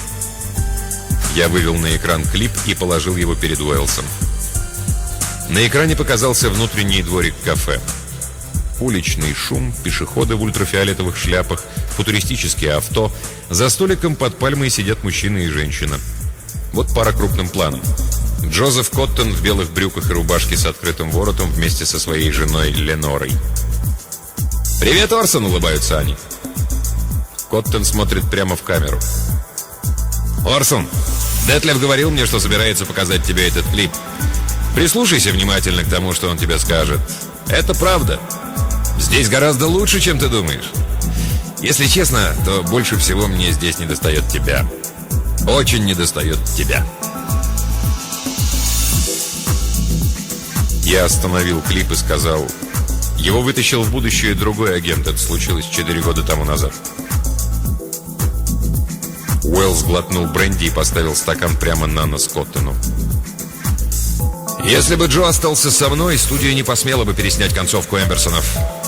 Я вывел на экран клип и положил его перед Уэллсом. На экране показался внутренний дворик кафе. Уличный шум, пешеходы в ультрафиолетовых шляпах, футуристические авто. За столиком под пальмой сидят мужчина и женщина. Вот пара крупным планом. Джозеф Коттон в белых брюках и рубашке с открытым воротом вместе со своей женой Ленорой. «Привет, Орсон!» — улыбаются они. Коттон смотрит прямо в камеру. «Орсон, Детлев говорил мне, что собирается показать тебе этот клип. Прислушайся внимательно к тому, что он тебе скажет. Это правда. Здесь гораздо лучше, чем ты думаешь. Если честно, то больше всего мне здесь недостает тебя. Очень недостает тебя». Я остановил клип и сказал: его вытащил в будущее другой агент. Это случилось 4 года тому назад. Уэллс глотнул бренди и поставил стакан прямо на нос Коттону. «Если бы Джо остался со мной, студия не посмела бы переснять концовку Эмберсонов.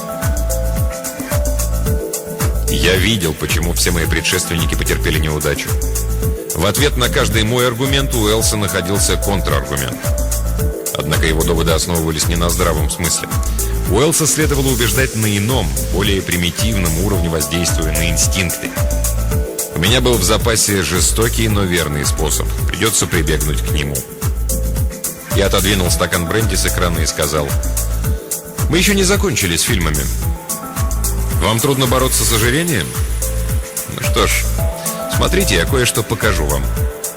Я видел, почему все мои предшественники потерпели неудачу. В ответ на каждый мой аргумент у Уэллса находился контраргумент. Однако его доводы основывались не на здравом смысле. Уэллса следовало убеждать на ином, более примитивном уровне воздействия на инстинкты. У меня был в запасе жестокий, но верный способ. Придется прибегнуть к нему. Я отодвинул стакан бренди с экрана и сказал: «Мы еще не закончили с фильмами. Вам трудно бороться с ожирением? Ну что ж, смотрите, я кое-что покажу вам».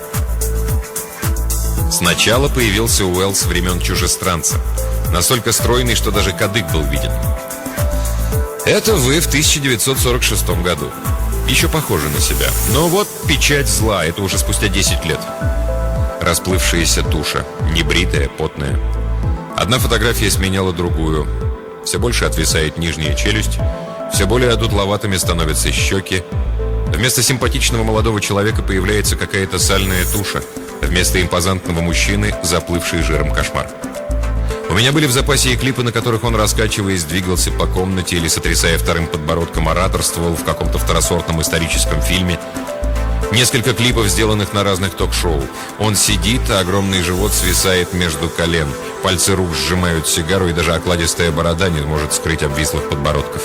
Сначала появился Уэллс времен «Чужестранца». Настолько стройный, что даже кадык был виден. Это вы в 1946 году. Еще похожи на себя. Но вот печать зла, это уже спустя 10 лет. Расплывшаяся туша, небритая, потная. Одна фотография сменяла другую. Все больше отвисает нижняя челюсть, все более одутловатыми становятся щеки. Вместо симпатичного молодого человека появляется какая-то сальная туша. Вместо импозантного мужчины – заплывший жиром кошмар. У меня были в запасе и клипы, на которых он, раскачиваясь, двигался по комнате или, сотрясая вторым подбородком, ораторствовал в каком-то второсортном историческом фильме. Несколько клипов, сделанных на разных ток-шоу. Он сидит, а огромный живот свисает между колен. Пальцы рук сжимают сигару, и даже окладистая борода не может скрыть обвислых подбородков.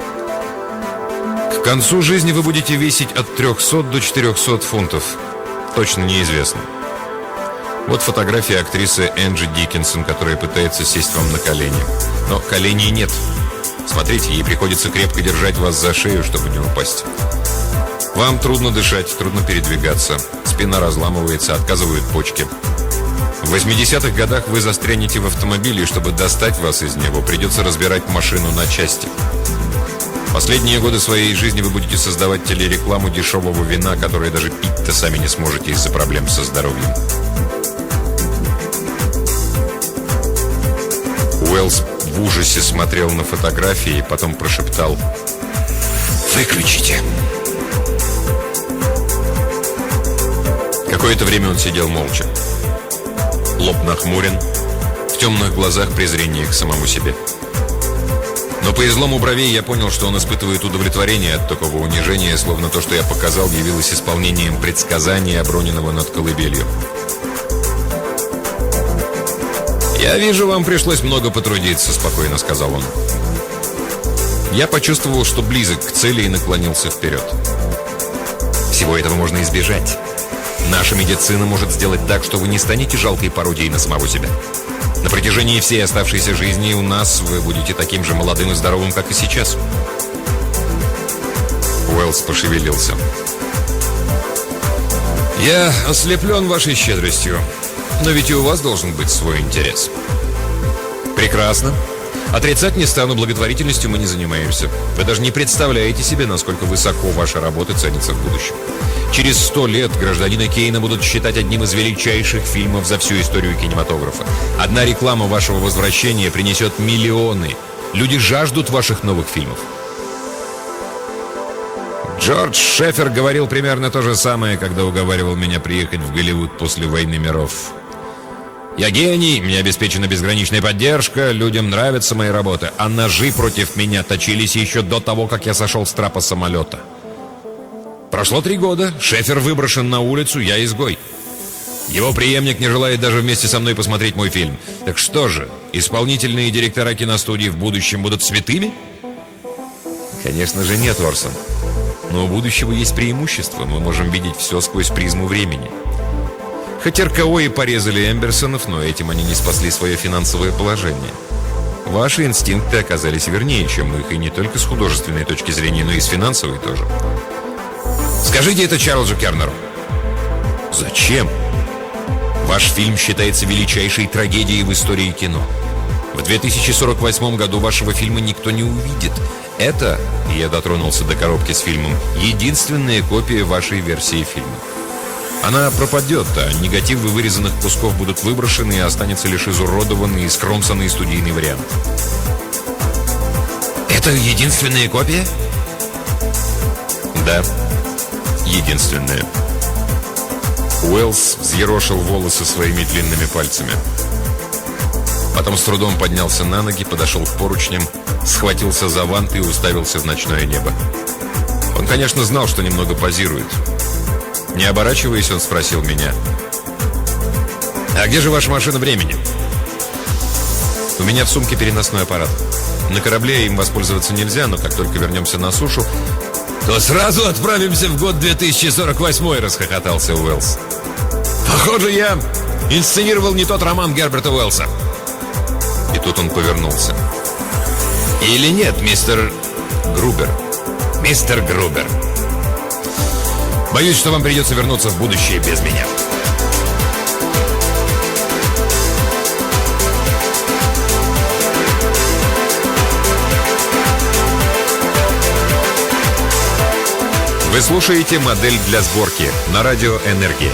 К концу жизни вы будете весить от 300 до 400 фунтов. Точно неизвестно. Вот фотография актрисы Энджи Диккенсон, которая пытается сесть вам на колени. Но коленей нет. Смотрите, ей приходится крепко держать вас за шею, чтобы не упасть. Вам трудно дышать, трудно передвигаться. Спина разламывается, отказывают почки. В 80-х годах вы застрянете в автомобиле, и чтобы достать вас из него, придется разбирать машину на части. Последние годы своей жизни вы будете создавать телерекламу дешевого вина, которое даже пить-то сами не сможете из-за проблем со здоровьем. Уэллс в ужасе смотрел на фотографии и потом прошептал: «Выключите». Какое-то время он сидел молча. Лоб нахмурен, в темных глазах презрение к самому себе. Но по излому бровей я понял, что он испытывает удовлетворение от такого унижения, словно то, что я показал, явилось исполнением предсказания, оброненного над колыбелью. «Я вижу, вам пришлось много потрудиться», — спокойно сказал он. Я почувствовал, что близок к цели, и наклонился вперед. «Всего этого можно избежать. Наша медицина может сделать так, что вы не станете жалкой пародией на самого себя. На протяжении всей оставшейся жизни у нас вы будете таким же молодым и здоровым, как и сейчас. Уэллс пошевелился. «Я ослеплен вашей щедростью, но ведь и у вас должен быть свой интерес». «Прекрасно. Отрицать не стану, благотворительностью мы не занимаемся. Вы даже не представляете себе, насколько высоко ваша работа ценится в будущем. Через 100 лет «Гражданина Кейна» будут считать одним из величайших фильмов за всю историю кинематографа. Одна реклама вашего возвращения принесет миллионы. Люди жаждут ваших новых фильмов». Джордж Шефер говорил примерно то же самое, когда уговаривал меня приехать в Голливуд после «Войны миров». «Я гений, мне обеспечена безграничная поддержка, людям нравятся мои работы, а ножи против меня точились еще до того, как я сошел с трапа самолета». Прошло 3 года, Шефер выброшен на улицу, я изгой. Его преемник не желает даже вместе со мной посмотреть мой фильм. Так что же, исполнительные директора киностудии в будущем будут святыми? Конечно же нет, Орсон. Но у будущего есть преимущество, мы можем видеть все сквозь призму времени. Хоть РКО и порезали Эмберсонов, но этим они не спасли свое финансовое положение. Ваши инстинкты оказались вернее, чем их, и не только с художественной точки зрения, но и с финансовой тоже. Скажите это Чарльзу Кернеру. Зачем? Ваш фильм считается величайшей трагедией в истории кино. В 2048 году вашего фильма никто не увидит. Это, я дотронулся до коробки с фильмом, единственная копия вашей версии фильма. Она пропадет, а негативы вырезанных кусков будут выброшены, и останется лишь изуродованный и скромсанный студийный вариант. Это единственная копия? Да, единственная. Уэллс взъерошил волосы своими длинными пальцами. Потом с трудом поднялся на ноги, подошел к поручням, схватился за ванты и уставился в ночное небо. Он, конечно, знал, что немного позирует. Не оборачиваясь, он спросил меня: «А где же ваша машина времени?» «У меня в сумке переносной аппарат. На корабле им воспользоваться нельзя, но как только вернемся на сушу, то сразу отправимся в год 2048», — расхохотался Уэллс. «Похоже, я инсценировал не тот роман Герберта Уэллса». И тут он повернулся. «Или нет, мистер Грубер? Мистер Грубер. Боюсь, что вам придется вернуться в будущее без меня». Вы слушаете «Модель для сборки» на радио «Энергия».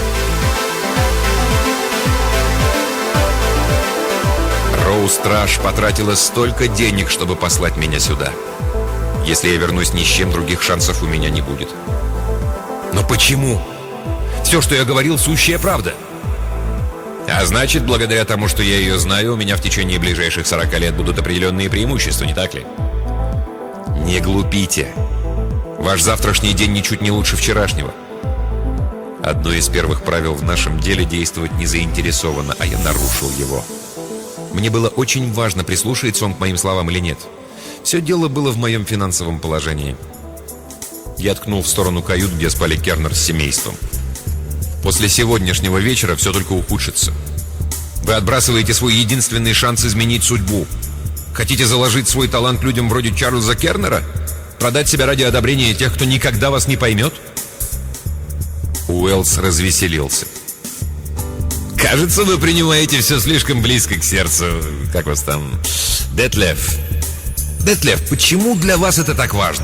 Роуз Траш потратила столько денег, чтобы послать меня сюда. Если я вернусь ни с чем, других шансов у меня не будет. Но почему? Все, что я говорил, сущая правда. А значит, благодаря тому, что я ее знаю, у меня в течение ближайших 40 лет будут определенные преимущества, не так ли? Не глупите. Ваш завтрашний день ничуть не лучше вчерашнего. Одно из первых правил в нашем деле — действовать незаинтересованно, а я нарушил его. Мне было очень важно, прислушается он к моим словам или нет. Все дело было в моем финансовом положении. Я ткнул в сторону кают, где спали Кернер с семейством. После сегодняшнего вечера все только ухудшится. Вы отбрасываете свой единственный шанс изменить судьбу. Хотите заложить свой талант людям вроде Чарльза Кернера? Продать себя ради одобрения тех, кто никогда вас не поймет? Уэллс развеселился. «Кажется, вы принимаете все слишком близко к сердцу. Как вас там? Детлеф. Детлеф, почему для вас это так важно?»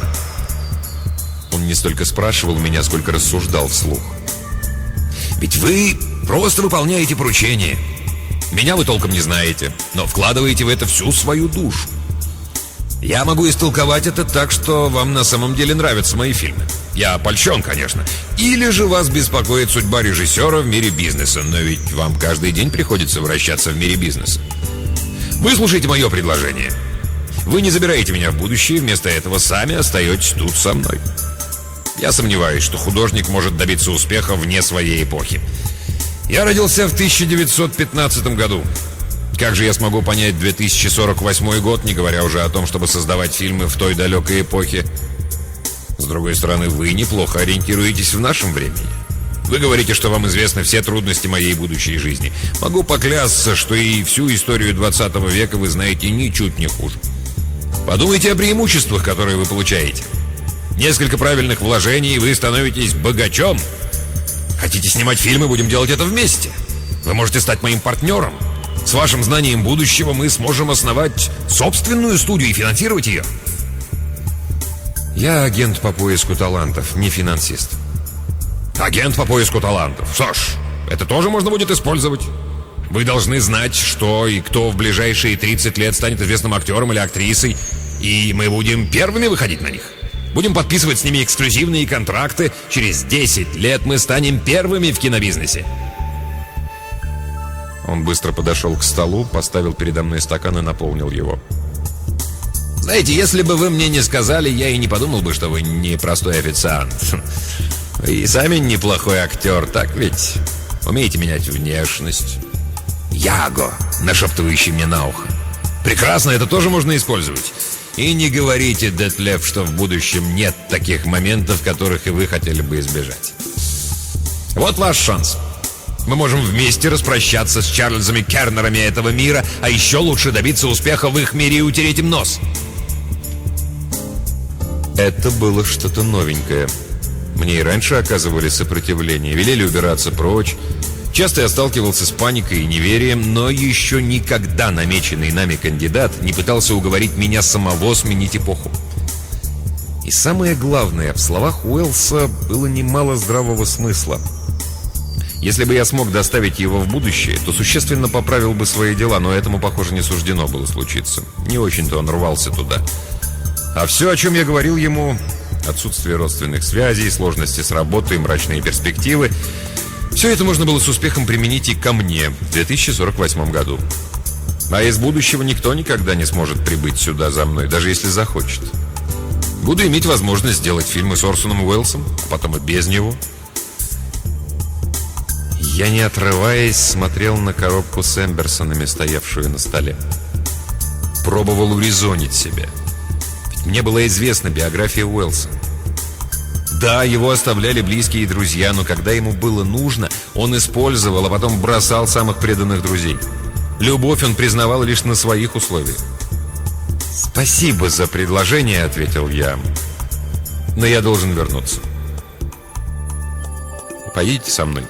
Он не столько спрашивал меня, сколько рассуждал вслух. «Ведь вы просто выполняете поручение. Меня вы толком не знаете, но вкладываете в это всю свою душу. Я могу истолковать это так, что вам на самом деле нравятся мои фильмы. Я польщен, конечно. Или же вас беспокоит судьба режиссера в мире бизнеса, но ведь вам каждый день приходится вращаться в мире бизнеса. Выслушайте мое предложение. Вы не забираете меня в будущее, вместо этого сами остаетесь тут со мной. Я сомневаюсь, что художник может добиться успеха вне своей эпохи. Я родился в 1915 году. Как же я смогу понять 2048 год, не говоря уже о том, чтобы создавать фильмы в той далекой эпохе? С другой стороны, вы неплохо ориентируетесь в нашем времени. Вы говорите, что вам известны все трудности моей будущей жизни. Могу поклясться, что и всю историю 20 века вы знаете ничуть не хуже. Подумайте о преимуществах, которые вы получаете. Несколько правильных вложений, и вы становитесь богачом. Хотите снимать фильмы, будем делать это вместе. Вы можете стать моим партнером. С вашим знанием будущего мы сможем основать собственную студию и финансировать ее. Я агент по поиску талантов, не финансист. Агент по поиску талантов. Что ж, это тоже можно будет использовать. Вы должны знать, что и кто в ближайшие 30 лет станет известным актером или актрисой, и мы будем первыми выходить на них. Будем подписывать с ними эксклюзивные контракты. Через 10 лет мы станем первыми в кинобизнесе. Он быстро подошел к столу, поставил передо мной стакан и наполнил его. Знаете, если бы вы мне не сказали, я и не подумал бы, что вы не простой официант. Вы и сами неплохой актер, так ведь? Умеете менять внешность. Яго, нашептывающий мне на ухо. Прекрасно, это тоже можно использовать. И не говорите, Детлеф, что в будущем нет таких моментов, которых и вы хотели бы избежать. Вот ваш шанс. Мы можем вместе распрощаться с Чарльзами Кернерами этого мира, а еще лучше добиться успеха в их мире и утереть им нос. Это было что-то новенькое. Мне и раньше оказывали сопротивление, велели убираться прочь. Часто я сталкивался с паникой и неверием, но еще никогда намеченный нами кандидат не пытался уговорить меня самого сменить эпоху. И самое главное, в словах Уэллса было немало здравого смысла. Если бы я смог доставить его в будущее, то существенно поправил бы свои дела, но этому, похоже, не суждено было случиться. Не очень-то он рвался туда. А все, о чем я говорил ему, отсутствие родственных связей, сложности с работой, мрачные перспективы, все это можно было с успехом применить и ко мне в 2048 году. А из будущего никто никогда не сможет прибыть сюда за мной, даже если захочет. Буду иметь возможность сделать фильмы с Орсоном Уэллсом, а потом и без него. Я, не отрываясь, смотрел на коробку с Эмберсонами, стоявшую на столе. Пробовал урезонить себя. Ведь мне была известна биография Уэллса. Да, его оставляли близкие друзья, но когда ему было нужно, он использовал, а потом бросал самых преданных друзей. Любовь он признавал лишь на своих условиях. «Спасибо за предложение», — ответил я. «Но я должен вернуться. Поедете со мной?»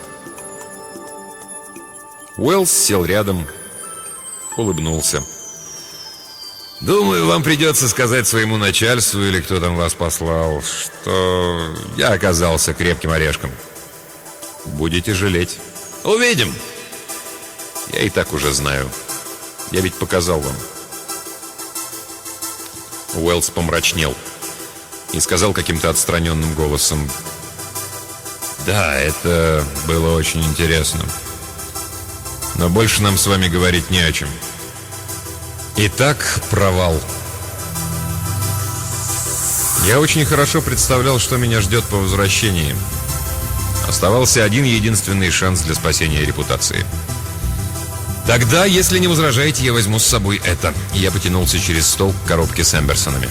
Уэллс сел рядом, улыбнулся. «Думаю, вам придется сказать своему начальству, или кто там вас послал, что я оказался крепким орешком. Будете жалеть. Увидим. Я и так уже знаю. Я ведь показал вам». Уэллс помрачнел и сказал каким-то отстраненным голосом: «Да, это было очень интересно. Но больше нам с вами говорить не о чем. Итак, провал. Я очень хорошо представлял, что меня ждет по возвращении. Оставался один единственный шанс для спасения репутации. Тогда, если не возражаете, я возьму с собой это». И я потянулся через стол к коробке с Эмберсонами.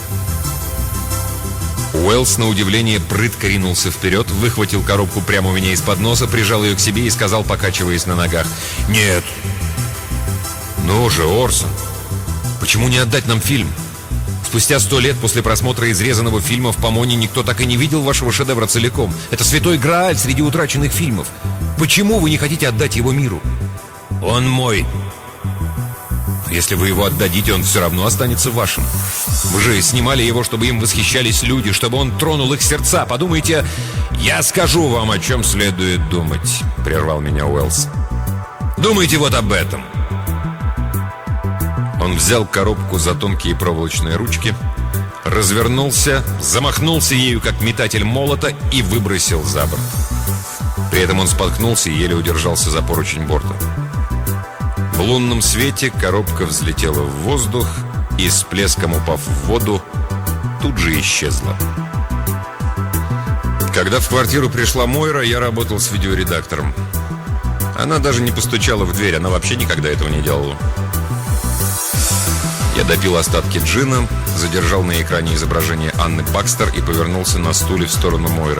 Уэллс, на удивление, прытко ринулся вперед, выхватил коробку прямо у меня из-под носа, прижал ее к себе и сказал, покачиваясь на ногах: «Нет». «Ну же, Орсон, почему не отдать нам фильм? Спустя 100 лет после просмотра изрезанного фильма в Помоне никто так и не видел вашего шедевра целиком. Это святой Грааль среди утраченных фильмов. Почему вы не хотите отдать его миру? Он мой. Если вы его отдадите, он все равно останется вашим. Вы же снимали его, чтобы им восхищались люди, чтобы он тронул их сердца. Подумайте, я скажу вам, о чем следует думать», — прервал меня Уэллс. «Думайте вот об этом». Он взял коробку за тонкие проволочные ручки, развернулся, замахнулся ею, как метатель молота, и выбросил за борт. При этом он споткнулся и еле удержался за поручень борта. В лунном свете коробка взлетела в воздух и, с плеском упав в воду, тут же исчезла. Когда в квартиру пришла Мойра, я работал с видеоредактором. Она даже не постучала в дверь, она вообще никогда этого не делала. Я допил остатки джина, задержал на экране изображение Анны Бакстер и повернулся на стуле в сторону Мойры.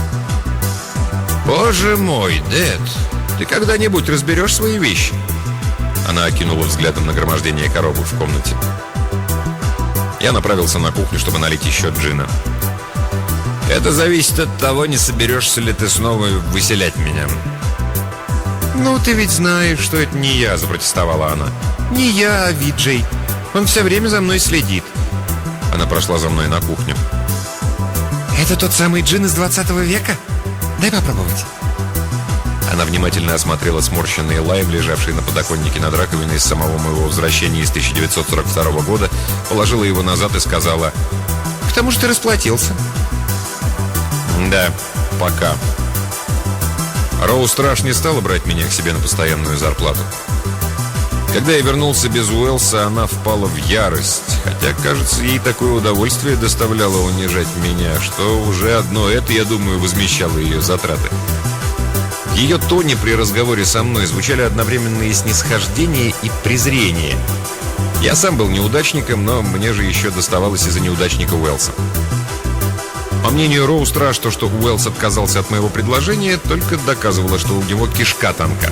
«Боже мой, Дэд, ты когда-нибудь разберешь свои вещи?» Она окинула взглядом нагромождение коробок в комнате. Я направился на кухню, чтобы налить еще джина. Это зависит от того, не соберешься ли ты снова выселять меня. «Ну, ты ведь знаешь, что это не я», — запротестовала она. «Не я, а Виджей. Он все время за мной следит». Она прошла за мной на кухню. «Это тот самый джин из 20 века? Дай попробовать». Она внимательно осмотрела сморщенный лайм, лежавший на подоконнике над раковиной с самого моего возвращения из 1942 года, положила его назад и сказала: «К тому же ты расплатился». «Да, пока». Роу Страш не стала брать меня к себе на постоянную зарплату. Когда я вернулся без Уэллса, она впала в ярость, хотя, кажется, ей такое удовольствие доставляло унижать меня, что уже одно это, я думаю, возмещало ее затраты. В ее тоне при разговоре со мной звучали одновременно и снисхождение, и презрение. Я сам был неудачником, но мне же еще доставалось из-за неудачника Уэллса. По мнению Роу Страш, то, что Уэллс отказался от моего предложения, только доказывало, что у него кишка тонка.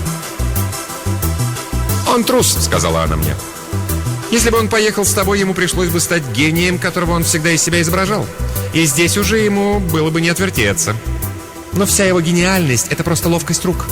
«Он трус», — сказала она мне. «Если бы он поехал с тобой, ему пришлось бы стать гением, которого он всегда из себя изображал. И здесь уже ему было бы не отвертеться. Но вся его гениальность — это просто ловкость рук».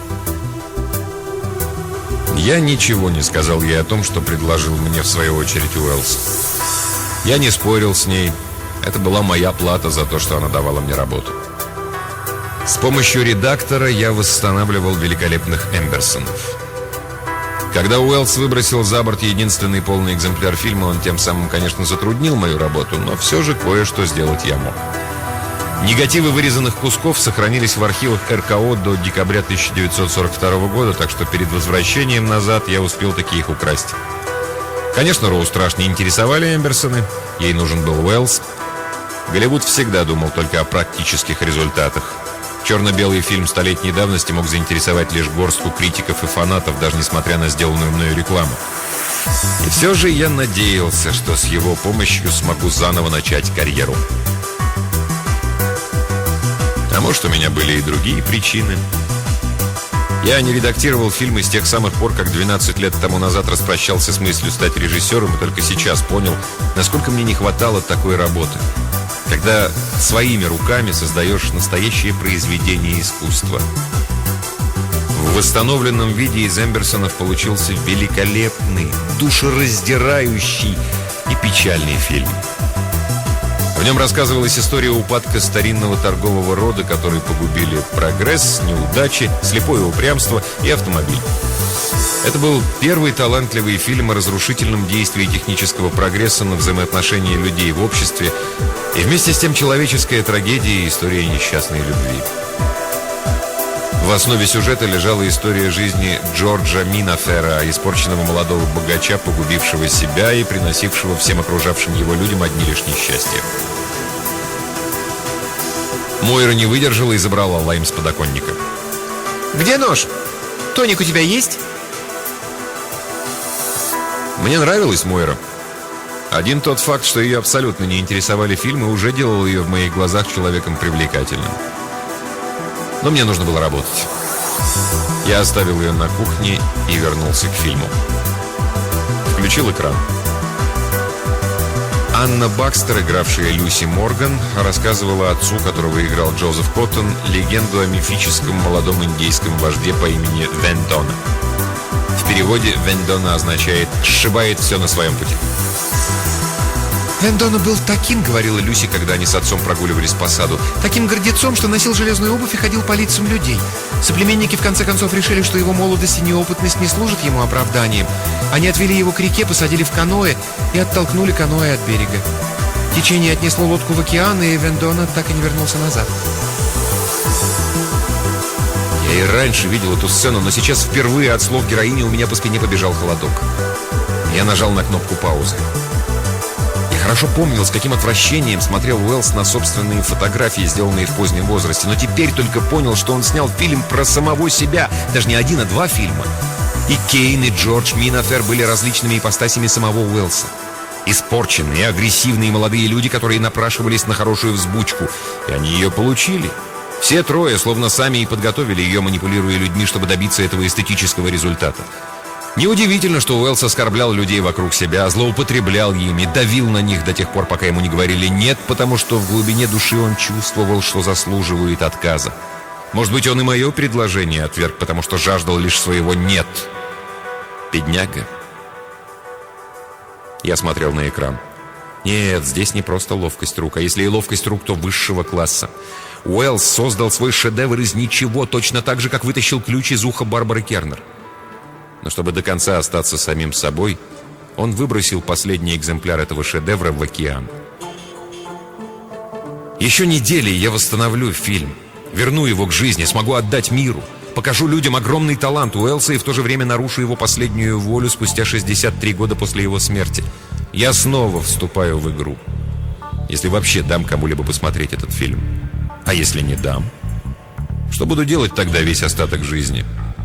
Я ничего не сказал ей о том, что предложил мне в свою очередь Уэллс. Я не спорил с ней. Это была моя плата за то, что она давала мне работу. С помощью редактора я восстанавливал великолепных Эмберсонов. Когда Уэллс выбросил за борт единственный полный экземпляр фильма, он тем самым, конечно, затруднил мою работу, но все же кое-что сделать я мог. Негативы вырезанных кусков сохранились в архивах РКО до декабря 1942 года, так что перед возвращением назад я успел таки их украсть. Конечно, Роу Страш не интересовали Эмберсоны, ей нужен был Уэллс. Голливуд всегда думал только о практических результатах. Черно-белый фильм столетней давности мог заинтересовать лишь горстку критиков и фанатов, даже несмотря на сделанную мною рекламу. И все же я надеялся, что с его помощью смогу заново начать карьеру. А может, у меня были и другие причины. Я не редактировал фильмы с тех самых пор, как 12 лет тому назад распрощался с мыслью стать режиссером, и только сейчас понял, насколько мне не хватало такой работы. Когда своими руками создаешь настоящее произведение искусства. В восстановленном виде из Эмберсонов получился великолепный, душераздирающий и печальный фильм. В нем рассказывалась история упадка старинного торгового рода, который погубили прогресс, неудачи, слепое упрямство и автомобиль. Это был первый талантливый фильм о разрушительном действии технического прогресса на взаимоотношения людей в обществе, и вместе с тем человеческая трагедия и история несчастной любви. В основе сюжета лежала история жизни Джорджа Минафера, испорченного молодого богача, погубившего себя и приносившего всем окружавшим его людям одни лишь несчастья. Мойра не выдержала и забрала лайм с подоконника. «Где нож? Тоник у тебя есть?» Мне нравилась Мойра. Один тот факт, что ее абсолютно не интересовали фильмы, уже делал ее в моих глазах человеком привлекательным. Но мне нужно было работать. Я оставил ее на кухне и вернулся к фильму. Включил экран. Анна Бакстер, игравшая Люси Морган, рассказывала отцу, которого играл Джозеф Коттон, легенду о мифическом молодом индейском вожде по имени Вендона. В переводе Вендона означает «сшибает все на своем пути». «Вендона был таким, — говорила Люси, когда они с отцом прогуливались по саду, — таким гордецом, что носил железную обувь и ходил по лицам людей. Соплеменники в конце концов решили, что его молодость и неопытность не служат ему оправданием. Они отвели его к реке, посадили в каноэ и оттолкнули каноэ от берега. Течение отнесло лодку в океан, и Вендона так и не вернулся назад». Я и раньше видел эту сцену, но сейчас впервые от слов героини у меня по спине побежал холодок. Я нажал на кнопку паузы. Я хорошо помнил, с каким отвращением смотрел Уэллс на собственные фотографии, сделанные в позднем возрасте, но теперь только понял, что он снял фильм про самого себя, даже не один, а два фильма. И Кейн, и Джордж Минафер были различными ипостасями самого Уэллса. Испорченные, агрессивные молодые люди, которые напрашивались на хорошую взбучку, и они ее получили. Все трое словно сами и подготовили ее, манипулируя людьми, чтобы добиться этого эстетического результата. Неудивительно, что Уэллс оскорблял людей вокруг себя, злоупотреблял ими, давил на них до тех пор, пока ему не говорили «нет», потому что в глубине души он чувствовал, что заслуживает отказа. Может быть, он и мое предложение отверг, потому что жаждал лишь своего «нет». Бедняга. Я смотрел на экран. Нет, здесь не просто ловкость рук, а если и ловкость рук, то высшего класса. Уэллс создал свой шедевр из ничего, точно так же, как вытащил ключ из уха Барбары Кернер. Но чтобы до конца остаться самим собой, он выбросил последний экземпляр этого шедевра в океан. Еще недели, и я восстановлю фильм, верну его к жизни, смогу отдать миру, покажу людям огромный талант Уэллса и в то же время нарушу его последнюю волю спустя 63 года после его смерти. Я снова вступаю в игру. Если вообще дам кому-либо посмотреть этот фильм. А если не дам? Что буду делать тогда весь остаток жизни?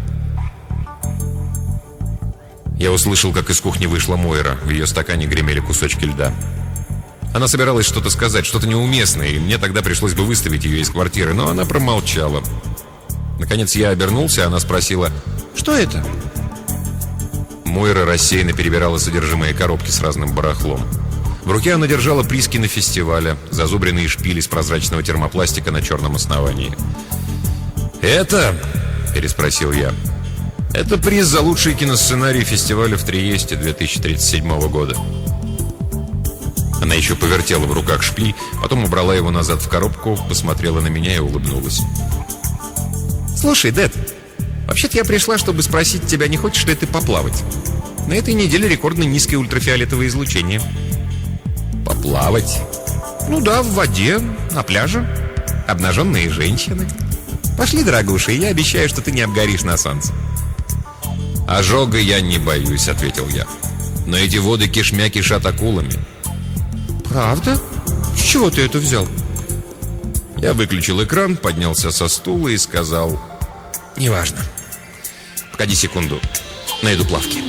Я услышал, как из кухни вышла Мойра. В ее стакане гремели кусочки льда. Она собиралась что-то сказать, что-то неуместное, и мне тогда пришлось бы выставить ее из квартиры, но она промолчала. Наконец я обернулся, она спросила: «Что это?» Мойра рассеянно перебирала содержимое коробки с разным барахлом. В руке она держала приз кинофестиваля, зазубренные шпили из прозрачного термопластика на черном основании. «Это?» – переспросил я. «Это приз за лучший киносценарий фестиваля в Триесте 2037 года». Она еще повертела в руках шпиль, потом убрала его назад в коробку, посмотрела на меня и улыбнулась. «Слушай, Дэд, вообще-то я пришла, чтобы спросить тебя, не хочешь ли ты поплавать? На этой неделе рекордно низкое ультрафиолетовое излучение». «Поплавать?» «Ну да, в воде, на пляже. Обнаженные женщины. Пошли, дорогуша, и я обещаю, что ты не обгоришь на солнце». «Ожога я не боюсь», — ответил я. «Но эти воды кишмя кишат акулами». «Правда? С чего ты это взял?» Я выключил экран, поднялся со стула и сказал: «Неважно. Погоди секунду. Найду плавки».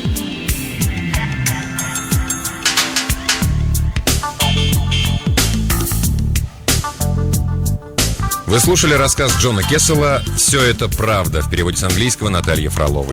Вы слушали рассказ Джона Кессела «Все это правда» в переводе с английского Натальи Фроловой.